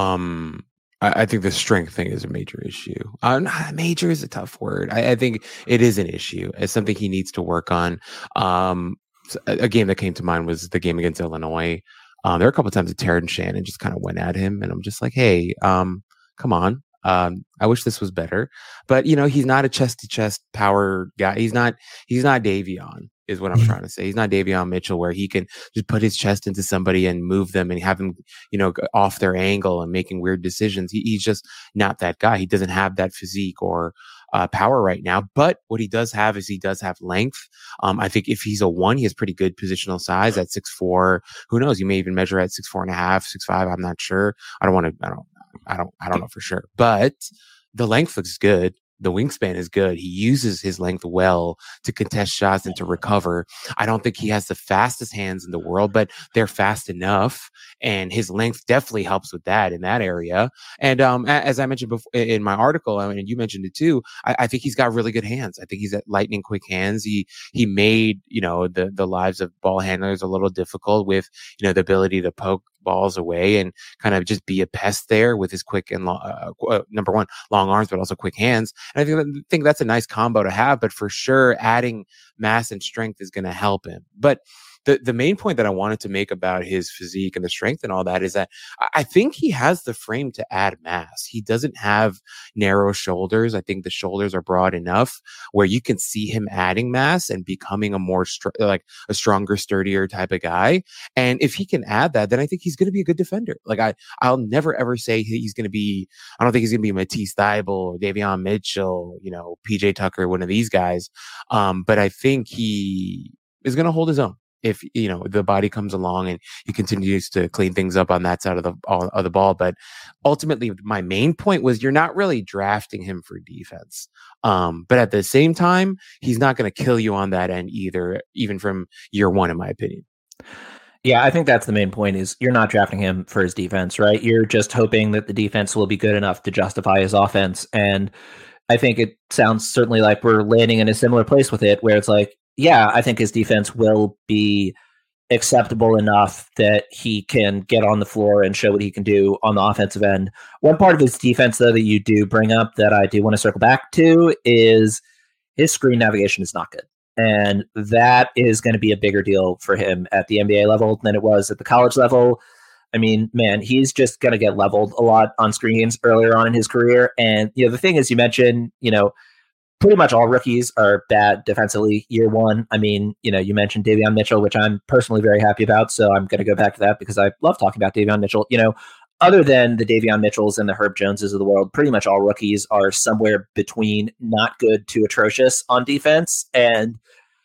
Um, I, I think the strength thing is a major issue. Uh, major is a tough word. I, I think it is an issue. It's something he needs to work on. Um, A game that came to mind was the game against Illinois. Um, there were a couple of times that Terrence Shannon just kind of went at him, and I'm just like, hey, um, come on. Um, I wish this was better, but you know, he's not a chest to chest power guy. He's not, he's not Davion is what I'm trying to say. He's not Davion Mitchell, where he can just put his chest into somebody and move them and have them, you know, off their angle and making weird decisions. He, he's just not that guy. He doesn't have that physique or uh, power right now. But what he does have is he does have length. Um, I think if he's a one, he has pretty good positional size at six four. Who knows? You may even measure at six four and a half, six five. I'm not sure. I don't want to. I don't. I don't. I don't know for sure. But the length looks good. The wingspan is good. He uses his length well to contest shots and to recover. I don't think he has the fastest hands in the world, but they're fast enough. And his length definitely helps with that in that area. And um, as I mentioned before in my article, I mean, and you mentioned it too, I, I think he's got really good hands. I think he's got lightning quick hands. He he made, you know, the the lives of ball handlers a little difficult with, you know, the ability to poke balls away and kind of just be a pest there with his quick and long, uh, uh, number one, long arms, but also quick hands. And I think, that, think that's a nice combo to have, but for sure, adding mass and strength is going to help him. But the, the main point that I wanted to make about his physique and the strength and all that is that I think he has the frame to add mass. He doesn't have narrow shoulders. I think the shoulders are broad enough where you can see him adding mass and becoming a more str- like a stronger, sturdier type of guy. And if he can add that, then I think he's going to be a good defender. Like I, I'll never ever say he's going to be, I don't think he's going to be Matisse Thybulle or Davion Mitchell, you know, P J Tucker, one of these guys. Um, but I think he is going to hold his own. If, you know, the body comes along and he continues to clean things up on that side of the of the ball. But ultimately, my main point was you're not really drafting him for defense. Um, but at the same time, he's not going to kill you on that end either, even from year one, in my opinion. Yeah, I think that's the main point is you're not drafting him for his defense, right? You're just hoping that the defense will be good enough to justify his offense. And I think it sounds certainly like we're landing in a similar place with it, where it's like, yeah, I think his defense will be acceptable enough that he can get on the floor and show what he can do on the offensive end. One part of his defense, though, that you do bring up that I do want to circle back to is his screen navigation is not good. And that is going to be a bigger deal for him at the N B A level than it was at the college level. I mean, man, he's just going to get leveled a lot on screens earlier on in his career. And, you know, the thing is, you mentioned, you know, pretty much all rookies are bad defensively year one. I mean, you know, you mentioned Davion Mitchell, which I'm personally very happy about. So I'm going to go back to that because I love talking about Davion Mitchell. You know, other than the Davion Mitchells and the Herb Joneses of the world, pretty much all rookies are somewhere between not good to atrocious on defense. And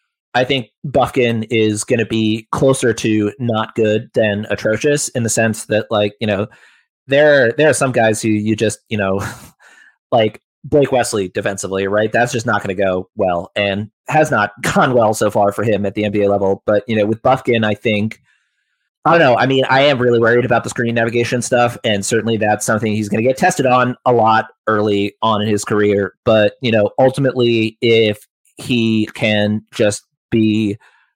I think Buffkin is going to be closer to not good than atrocious in the sense that, like, you know, there, there are some guys who you just, you know, like, Blake Wesley defensively, right? That's just not going to go well and has not gone well so far for him at the N B A level. But, you know, with Buffkin, I think, I don't know. I mean, I am really worried about the screen navigation stuff. And certainly that's something he's going to get tested on a lot early on in his career. But, you know, ultimately, if he can just be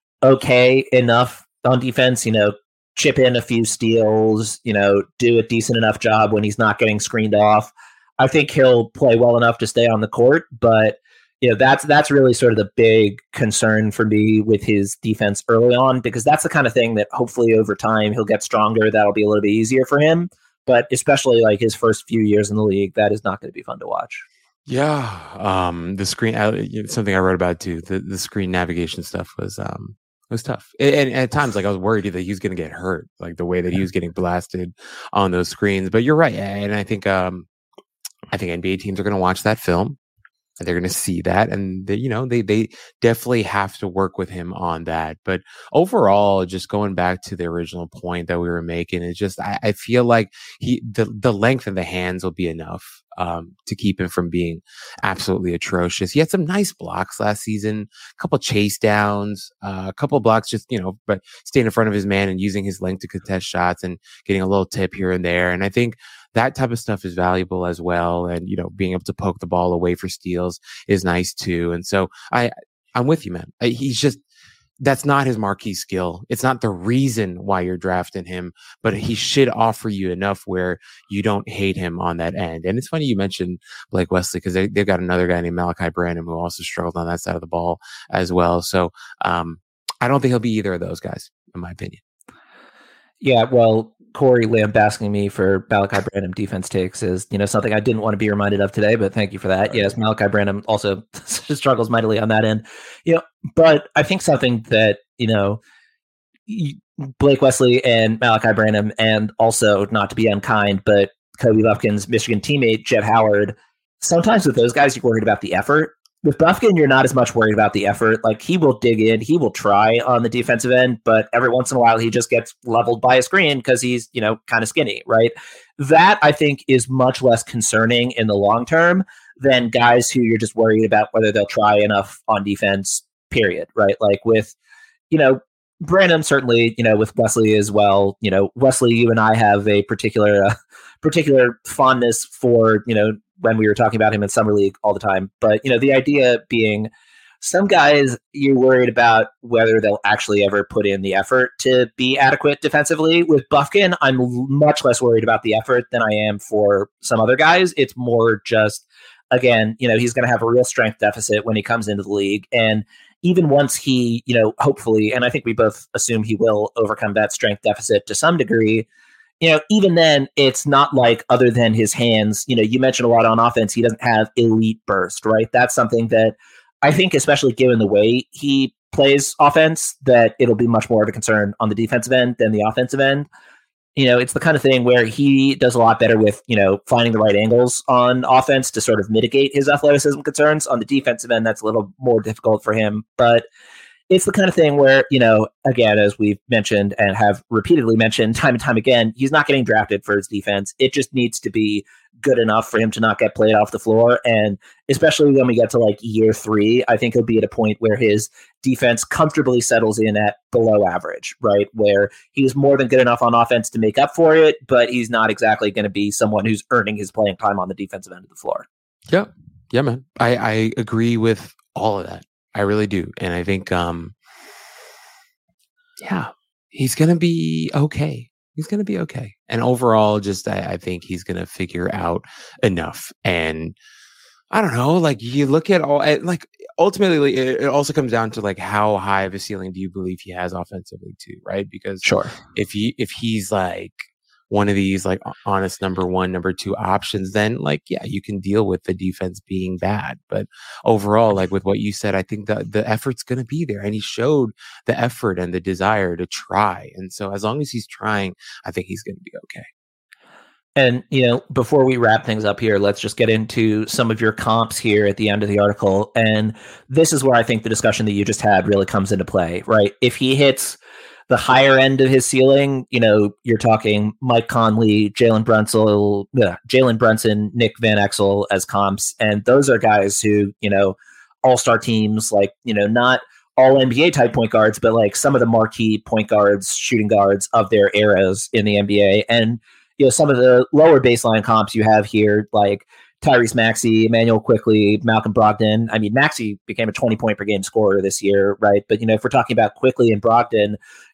okay enough on defense, you know, chip in a few steals, you know, do a decent enough job when he's not getting screened off, I think he'll play well enough to stay on the court, but you know, that's that's really sort of the big concern for me with his defense early on, because that's the kind of thing that hopefully over time he'll get stronger. That'll be a little bit easier for him. But especially like his first few years in the league, that is not going to be fun to watch. Yeah, um, the screen uh, something I wrote about too. The the screen navigation stuff was um was tough, and, and at times like I was worried that he was going to get hurt, like the way that he was getting blasted on those screens. But you're right, and I think um I think N B A teams are going to watch that film. And they're going to see that, and they, you know, they they definitely have to work with him on that. But overall, just going back to the original point that we were making, is just I, I feel like he the the length of the hands will be enough um, to keep him from being absolutely atrocious. He had some nice blocks last season, a couple chase downs, uh, a couple blocks, just you know, but staying in front of his man and using his length to contest shots and getting a little tip here and there. And I think that type of stuff is valuable as well. And, you know, being able to poke the ball away for steals is nice too. And so I, I'm with you, man. He's just, that's not his marquee skill. It's not the reason why you're drafting him, but he should offer you enough where you don't hate him on that end. And it's funny you mentioned Blake Wesley, because they, they've got another guy named Malachi Branham who also struggled on that side of the ball as well. So um, I don't think he'll be either of those guys, in my opinion. Yeah, well, Corey lambasting me for Malachi Branham defense takes is, you know, something I didn't want to be reminded of today, but thank you for that. Right. Yes, Malachi Branham also struggles mightily on that end. You know, but I think something that, you know, Blake Wesley and Malachi Branham, and also, not to be unkind, but Kobe Lufkin's Michigan teammate, Jett Howard, sometimes with those guys, you're worried about the effort. With Bufkin, you're not as much worried about the effort. Like, he will dig in, he will try on the defensive end, but every once in a while he just gets leveled by a screen because he's, you know, kind of skinny, right? That, I think, is much less concerning in the long term than guys who you're just worried about whether they'll try enough on defense, period, right? Like with, you know, Branham, certainly, you know, with Wesley as well. You know, Wesley, you and I have a particular, uh, particular fondness for, you know, when we were talking about him in Summer League all the time. But, you know, the idea being some guys you're worried about whether they'll actually ever put in the effort to be adequate defensively. With Bufkin, I'm much less worried about the effort than I am for some other guys. It's more just, again, you know, he's going to have a real strength deficit when he comes into the league. And even once he, you know, hopefully, and I think we both assume he will overcome that strength deficit to some degree, you know, even then, it's not like, other than his hands, you know, you mentioned a lot on offense, he doesn't have elite burst, right? That's something that I think, especially given the way he plays offense, that it'll be much more of a concern on the defensive end than the offensive end. You know, it's the kind of thing where he does a lot better with, you know, finding the right angles on offense to sort of mitigate his athleticism concerns. On the defensive end, that's a little more difficult for him. But it's the kind of thing where, you know, again, as we've mentioned and have repeatedly mentioned time and time again, he's not getting drafted for his defense. It just needs to be good enough for him to not get played off the floor. And especially when we get to like year three, I think he'll be at a point where his defense comfortably settles in at below average, right? Where he's more than good enough on offense to make up for it, but he's not exactly going to be someone who's earning his playing time on the defensive end of the floor. Yeah. Yeah, man. I, I agree with all of that. I really do. And I think, um, yeah, he's going to be okay. He's going to be okay. And overall, just, I, I think he's going to figure out enough. And I don't know, like you look at all, like ultimately it, it also comes down to like, how high of a ceiling do you believe he has offensively too? Right. Because sure, if he, if he's like one of these like honest number one, number two options, then like, yeah, you can deal with the defense being bad. But overall, like with what you said, I think that the effort's going to be there, and he showed the effort and the desire to try. And so as long as he's trying, I think he's going to be okay. And, you know, before we wrap things up here, let's just get into some of your comps here at the end of the article. And this is where I think the discussion that you just had really comes into play, right? If he hits the higher end of his ceiling, you know, you're talking Mike Conley, Jalen Brunson, uh, Jalen Brunson, Nick Van Exel as comps. And those are guys who, you know, all-star teams, like, you know, not all N B A type point guards, but like some of the marquee point guards, shooting guards of their eras in the N B A. And, you know, some of the lower baseline comps you have here, like Tyrese Maxey, Emmanuel Quickley, Malcolm Brogdon. I mean, Maxey became a twenty point per game scorer this year, right? But, you know, if we're talking about Quickley and Brogdon,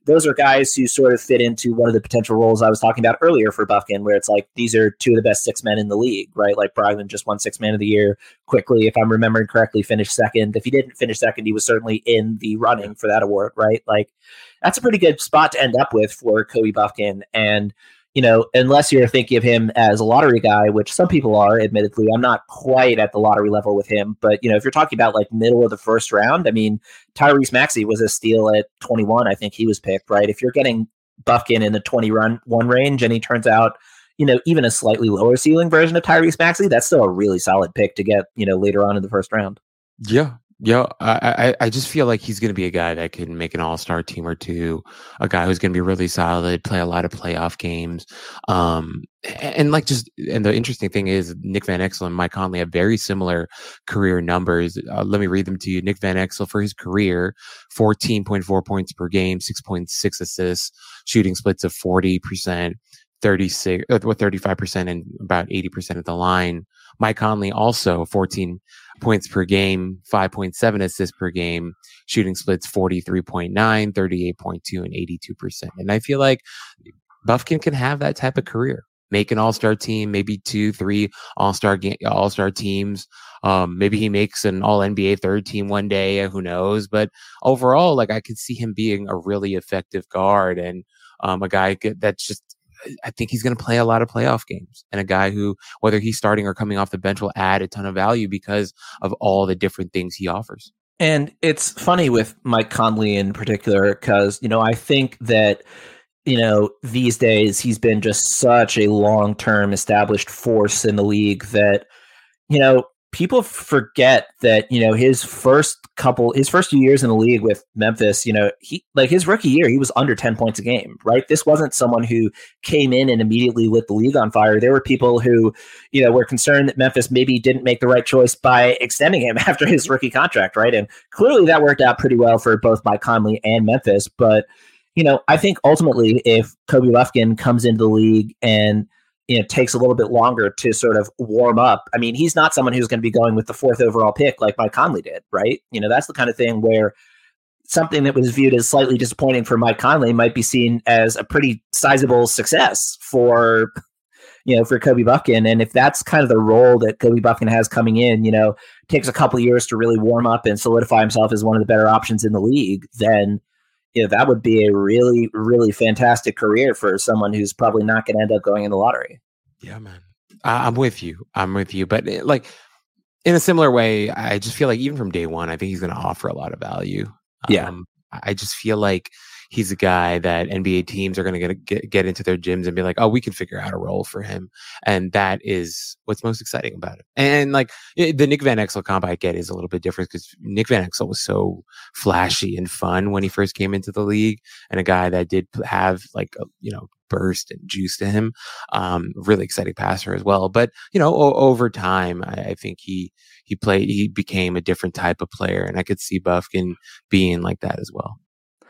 those are guys who sort of fit into one of the potential roles I was talking about earlier for Bufkin, where it's like these are two of the best six men in the league, right? Like Brogdon just won six man of the year quickly, if I'm remembering correctly, finished second. If he didn't finish second, he was certainly in the running for that award, right? Like that's a pretty good spot to end up with for Kobe Bufkin. And you know, unless you're thinking of him as a lottery guy, which some people are, admittedly, I'm not quite at the lottery level with him. But, you know, if you're talking about like middle of the first round, I mean, Tyrese Maxey was a steal at twenty-one. I think he was picked, right? If you're getting Bufkin in the twenty-one range and he turns out, you know, even a slightly lower ceiling version of Tyrese Maxey, that's still a really solid pick to get, you know, later on in the first round. Yeah. Yeah, I, I I just feel like he's going to be a guy that can make an all-star team or two, a guy who's going to be really solid, play a lot of playoff games. Um, and, and like just, and the interesting thing is Nick Van Exel and Mike Conley have very similar career numbers. Uh, let me read them to you. Nick Van Exel for his career, fourteen point four points per game, six point six assists, shooting splits of forty percent, thirty-six, uh, thirty-five percent and about eighty percent at the line. Mike Conley also fourteen points per game, five point seven assists per game, shooting splits forty-three point nine, thirty-eight point two, and eighty-two percent. And I feel like Bufkin can have that type of career, make an all-star team, maybe two, three all-star ga- all-star teams. Um, maybe he makes an all N B A third team one day, who knows? But overall, like I could see him being a really effective guard and um, a guy that's just, I think he's going to play a lot of playoff games, and a guy who, whether he's starting or coming off the bench, will add a ton of value because of all the different things he offers. And it's funny with Mike Conley in particular, because, you know, I think that, you know, these days he's been just such a long-term established force in the league that, you know, people forget that, you know, his first couple, his first few years in the league with Memphis, you know, he like his rookie year, he was under ten points a game, right? This wasn't someone who came in and immediately lit the league on fire. There were people who, you know, were concerned that Memphis maybe didn't make the right choice by extending him after his rookie contract, right? And clearly that worked out pretty well for both Mike Conley and Memphis. But, you know, I think ultimately if Kobe Bufkin comes into the league and, you know, takes a little bit longer to sort of warm up. I mean, he's not someone who's going to be going with the fourth overall pick like Mike Conley did, right? You know, that's the kind of thing where something that was viewed as slightly disappointing for Mike Conley might be seen as a pretty sizable success for, you know, for Kobe Bufkin. And if that's kind of the role that Kobe Bufkin has coming in, you know, takes a couple of years to really warm up and solidify himself as one of the better options in the league, then, you know, that would be a really, really fantastic career for someone who's probably not going to end up going in the lottery. Yeah, man. I- I'm with you. I'm with you. But it, like in a similar way, I just feel like even from day one, I think he's going to offer a lot of value. Yeah. Um, I just feel like he's a guy that N B A teams are going to get get into their gyms and be like, oh, we can figure out a role for him. And that is what's most exciting about it. And like it, the Nick Van Exel comp I get is a little bit different because Nick Van Exel was so flashy and fun when he first came into the league, and a guy that did have like a, you know, burst and juice to him. Um, really exciting passer as well. But, you know, o- over time, I, I think he, he played, he became a different type of player, and I could see Bufkin being like that as well.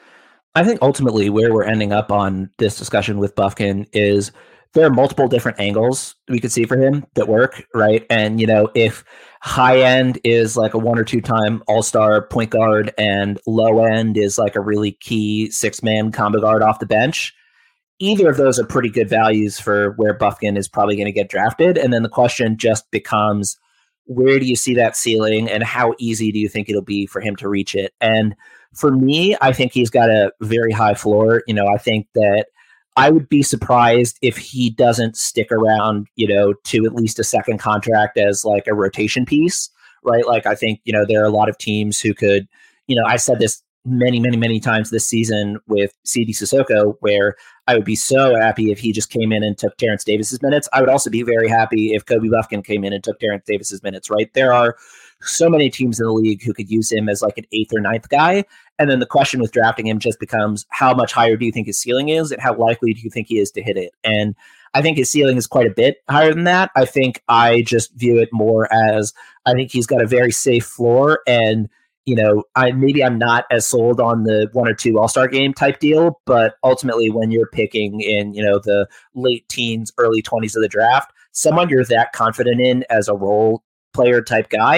I think ultimately where we're ending up on this discussion with Bufkin is there are multiple different angles we could see for him that work, right? And, you know, if high end is like a one or two time all-star point guard and low end is like a really key six-man combo guard off the bench, either of those are pretty good values for where Bufkin is probably going to get drafted. And then the question just becomes, where do you see that ceiling and how easy do you think it'll be for him to reach it? And for me, I think he's got a very high floor. You know, I think that I would be surprised if he doesn't stick around, you know, to at least a second contract as like a rotation piece, right? Like, I think, you know, there are a lot of teams who could, you know, I said this many, many, many times this season with C D Sissoko, where I would be so happy if he just came in and took Terrence Davis's minutes. I would also be very happy if Kobe Bufkin came in and took Terrence Davis's minutes, right? There are so many teams in the league who could use him as like an eighth or ninth guy. And then the question with drafting him just becomes, how much higher do you think his ceiling is, and how likely do you think he is to hit it? And I think his ceiling is quite a bit higher than that. I think I just view it more as, I think he's got a very safe floor, and you know, I maybe I'm not as sold on the one or two all-star game type deal, but ultimately when you're picking in, you know, the late teens, early twenties of the draft, someone you're that confident in as a role player type guy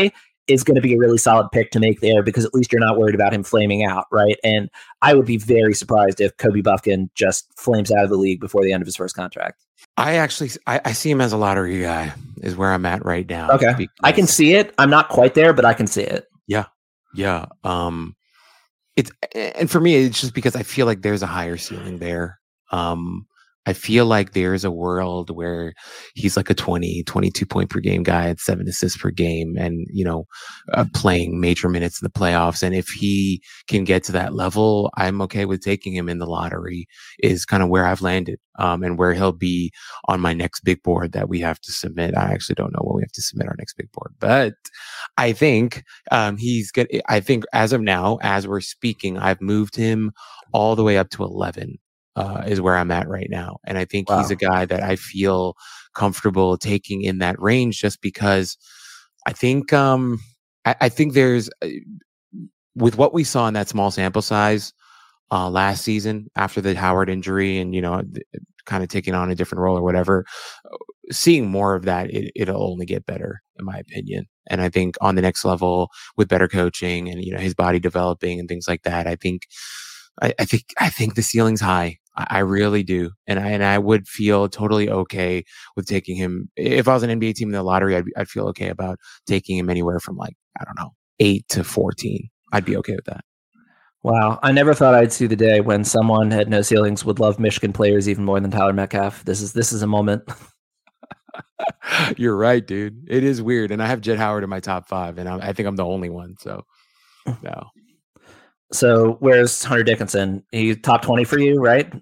is going to be a really solid pick to make there, because at least you're not worried about him flaming out, right? And I would be very surprised if Kobe Buffkin just flames out of the league before the end of his first contract. I actually, I, I see him as a lottery guy is where I'm at right now. Okay. Because I can see it. I'm not quite there, but I can see it. Yeah. Yeah. Um, it's, and for me, it's just because I feel like there's a higher ceiling there. Um, I feel like there's a world where he's like a twenty, twenty-two point per game guy at seven assists per game and, you know, uh, playing major minutes in the playoffs. And if he can get to that level, I'm okay with taking him in the lottery is kind of where I've landed, um, and where he'll be on my next big board that we have to submit. I actually don't know when we have to submit our next big board, but I think, um, he's good. I think as of now, as we're speaking, I've moved him all the way up to eleven. Uh, is where I'm at right now. And I think wow. he's a guy that I feel comfortable taking in that range just because I think, um, I, I think there's, uh, with what we saw in that small sample size uh, last season after the Howard injury and, you know, th- kind of taking on a different role or whatever, seeing more of that, it, it'll only get better, in my opinion. And I think on the next level with better coaching and, you know, his body developing and things like that, I think, I, I think, I think the ceiling's high. I really do. And I, and I would feel totally okay with taking him. If I was an N B A team in the lottery, I'd, I'd feel okay about taking him anywhere from like, I don't know, eight to fourteen. I'd be okay with that. Wow. I never thought I'd see the day when someone at No Ceilings would love Michigan players even more than Tyler Metcalf. This is, this is a moment. You're right, dude. It is weird. And I have Jett Howard in my top five and I, I think I'm the only one. So no. So where's Hunter Dickinson? He top twenty for you, right?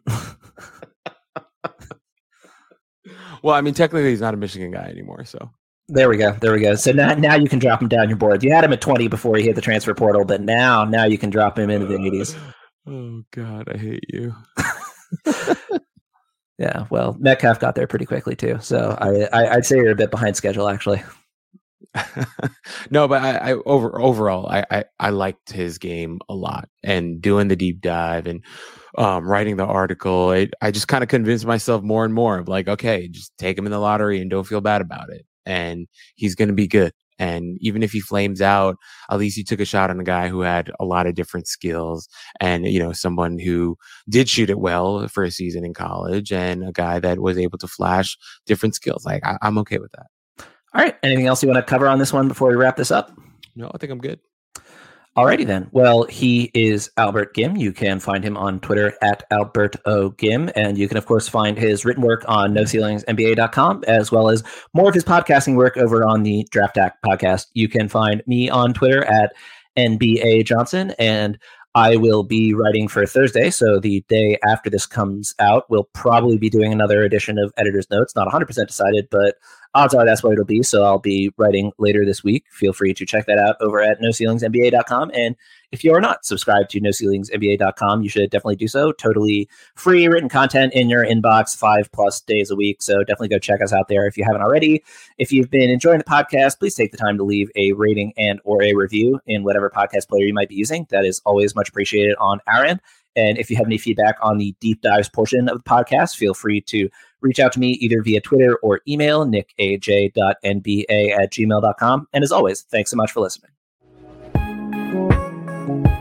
Well, I mean, technically he's not a Michigan guy anymore. So there we go. There we go. So now, now you can drop him down your board. You had him at twenty before he hit the transfer portal, but now, now you can drop him into the eighties. Oh God, I hate you. Yeah. Well, Metcalf got there pretty quickly too. So I, I I'd say you're a bit behind schedule actually. No, but I, I over overall, I, I I liked his game a lot, and doing the deep dive and um, writing the article. It, I just kind of convinced myself more and more of like, okay, just take him in the lottery and don't feel bad about it, and he's going to be good. And even if he flames out, at least he took a shot on a guy who had a lot of different skills, and you know, someone who did shoot it well for a season in college, and a guy that was able to flash different skills. Like I, I'm okay with that. All right. Anything else you want to cover on this one before we wrap this up? No, I think I'm good. Alrighty then. Well, he is Albert Gim. You can find him on Twitter at Albert O. Gim. And you can, of course, find his written work on no ceilings N B A dot com, as well as more of his podcasting work over on the Draft Act podcast. You can find me on Twitter at N B A Johnson, and I will be writing for Thursday. So the day after this comes out, we'll probably be doing another edition of Editor's Notes. Not one hundred percent decided, but odds are that's what it'll be. So I'll be writing later this week. Feel free to check that out over at no ceilings N B A dot com. And if you are not subscribed to no ceilings N B A dot com, you should definitely do so. Totally free written content in your inbox five plus days a week. So definitely go check us out there if you haven't already. If you've been enjoying the podcast, please take the time to leave a rating and or a review in whatever podcast player you might be using. That is always much appreciated on our end. And if you have any feedback on the deep dives portion of the podcast, feel free to reach out to me either via Twitter or email, nick a j dot n b a at gmail dot com. And as always, thanks so much for listening.